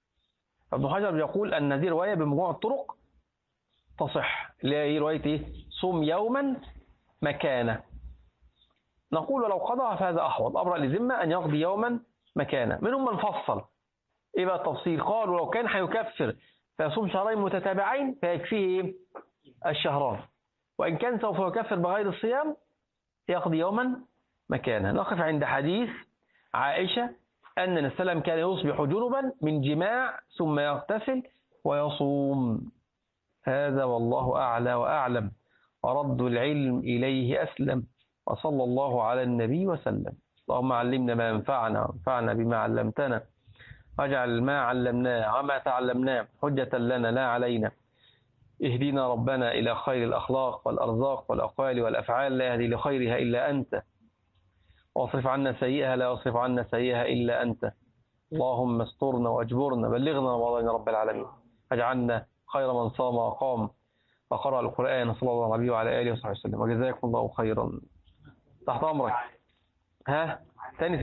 ابن حجر يقول أن هذه رواية بمجموع الطرق تصح، اللي هي رواية صم يوما مكانه. نقول ولو قضى فهذا أحوط، أبرأ لذمة أن يقضي يوما مكانه. منهم من فصل. إيه بقى التفصيل؟ قالوا لو كان هيكفر فيصوم شهرين متتابعين فيكفيه الشهران، وإن كان سوف يكفر بغير الصيام يقضي يوما مكانه. نقف عند حديث عائشة أن النبي صلى الله عليه وسلم كان يصبح جنبا من جماع ثم يغتسل ويصوم. هذا والله أعلى وأعلم، ورد العلم إليه أسلم. وصلى الله على النبي وسلم. اللهم علمنا ما ينفعنا وانفعنا بما علمتنا، واجعل ما علمناه وما تعلمناه حجة لنا لا علينا. اهدنا ربنا إلى خير الأخلاق والأرزاق والأقوال والأفعال، لا يهدي لخيرها إلا أنت، واصرف عنا سيئها لا يصرف عنا سيئها إلا أنت. اللهم استرنا واجبرنا، بلغنا رمضان يا رب العالمين، اجعلنا خير من صام وقام وقرأ القرآن صلى الله عليه وعلى آله وصحبه وسلم. وجزاكم الله خيرا. تحت أمرك. ها تاني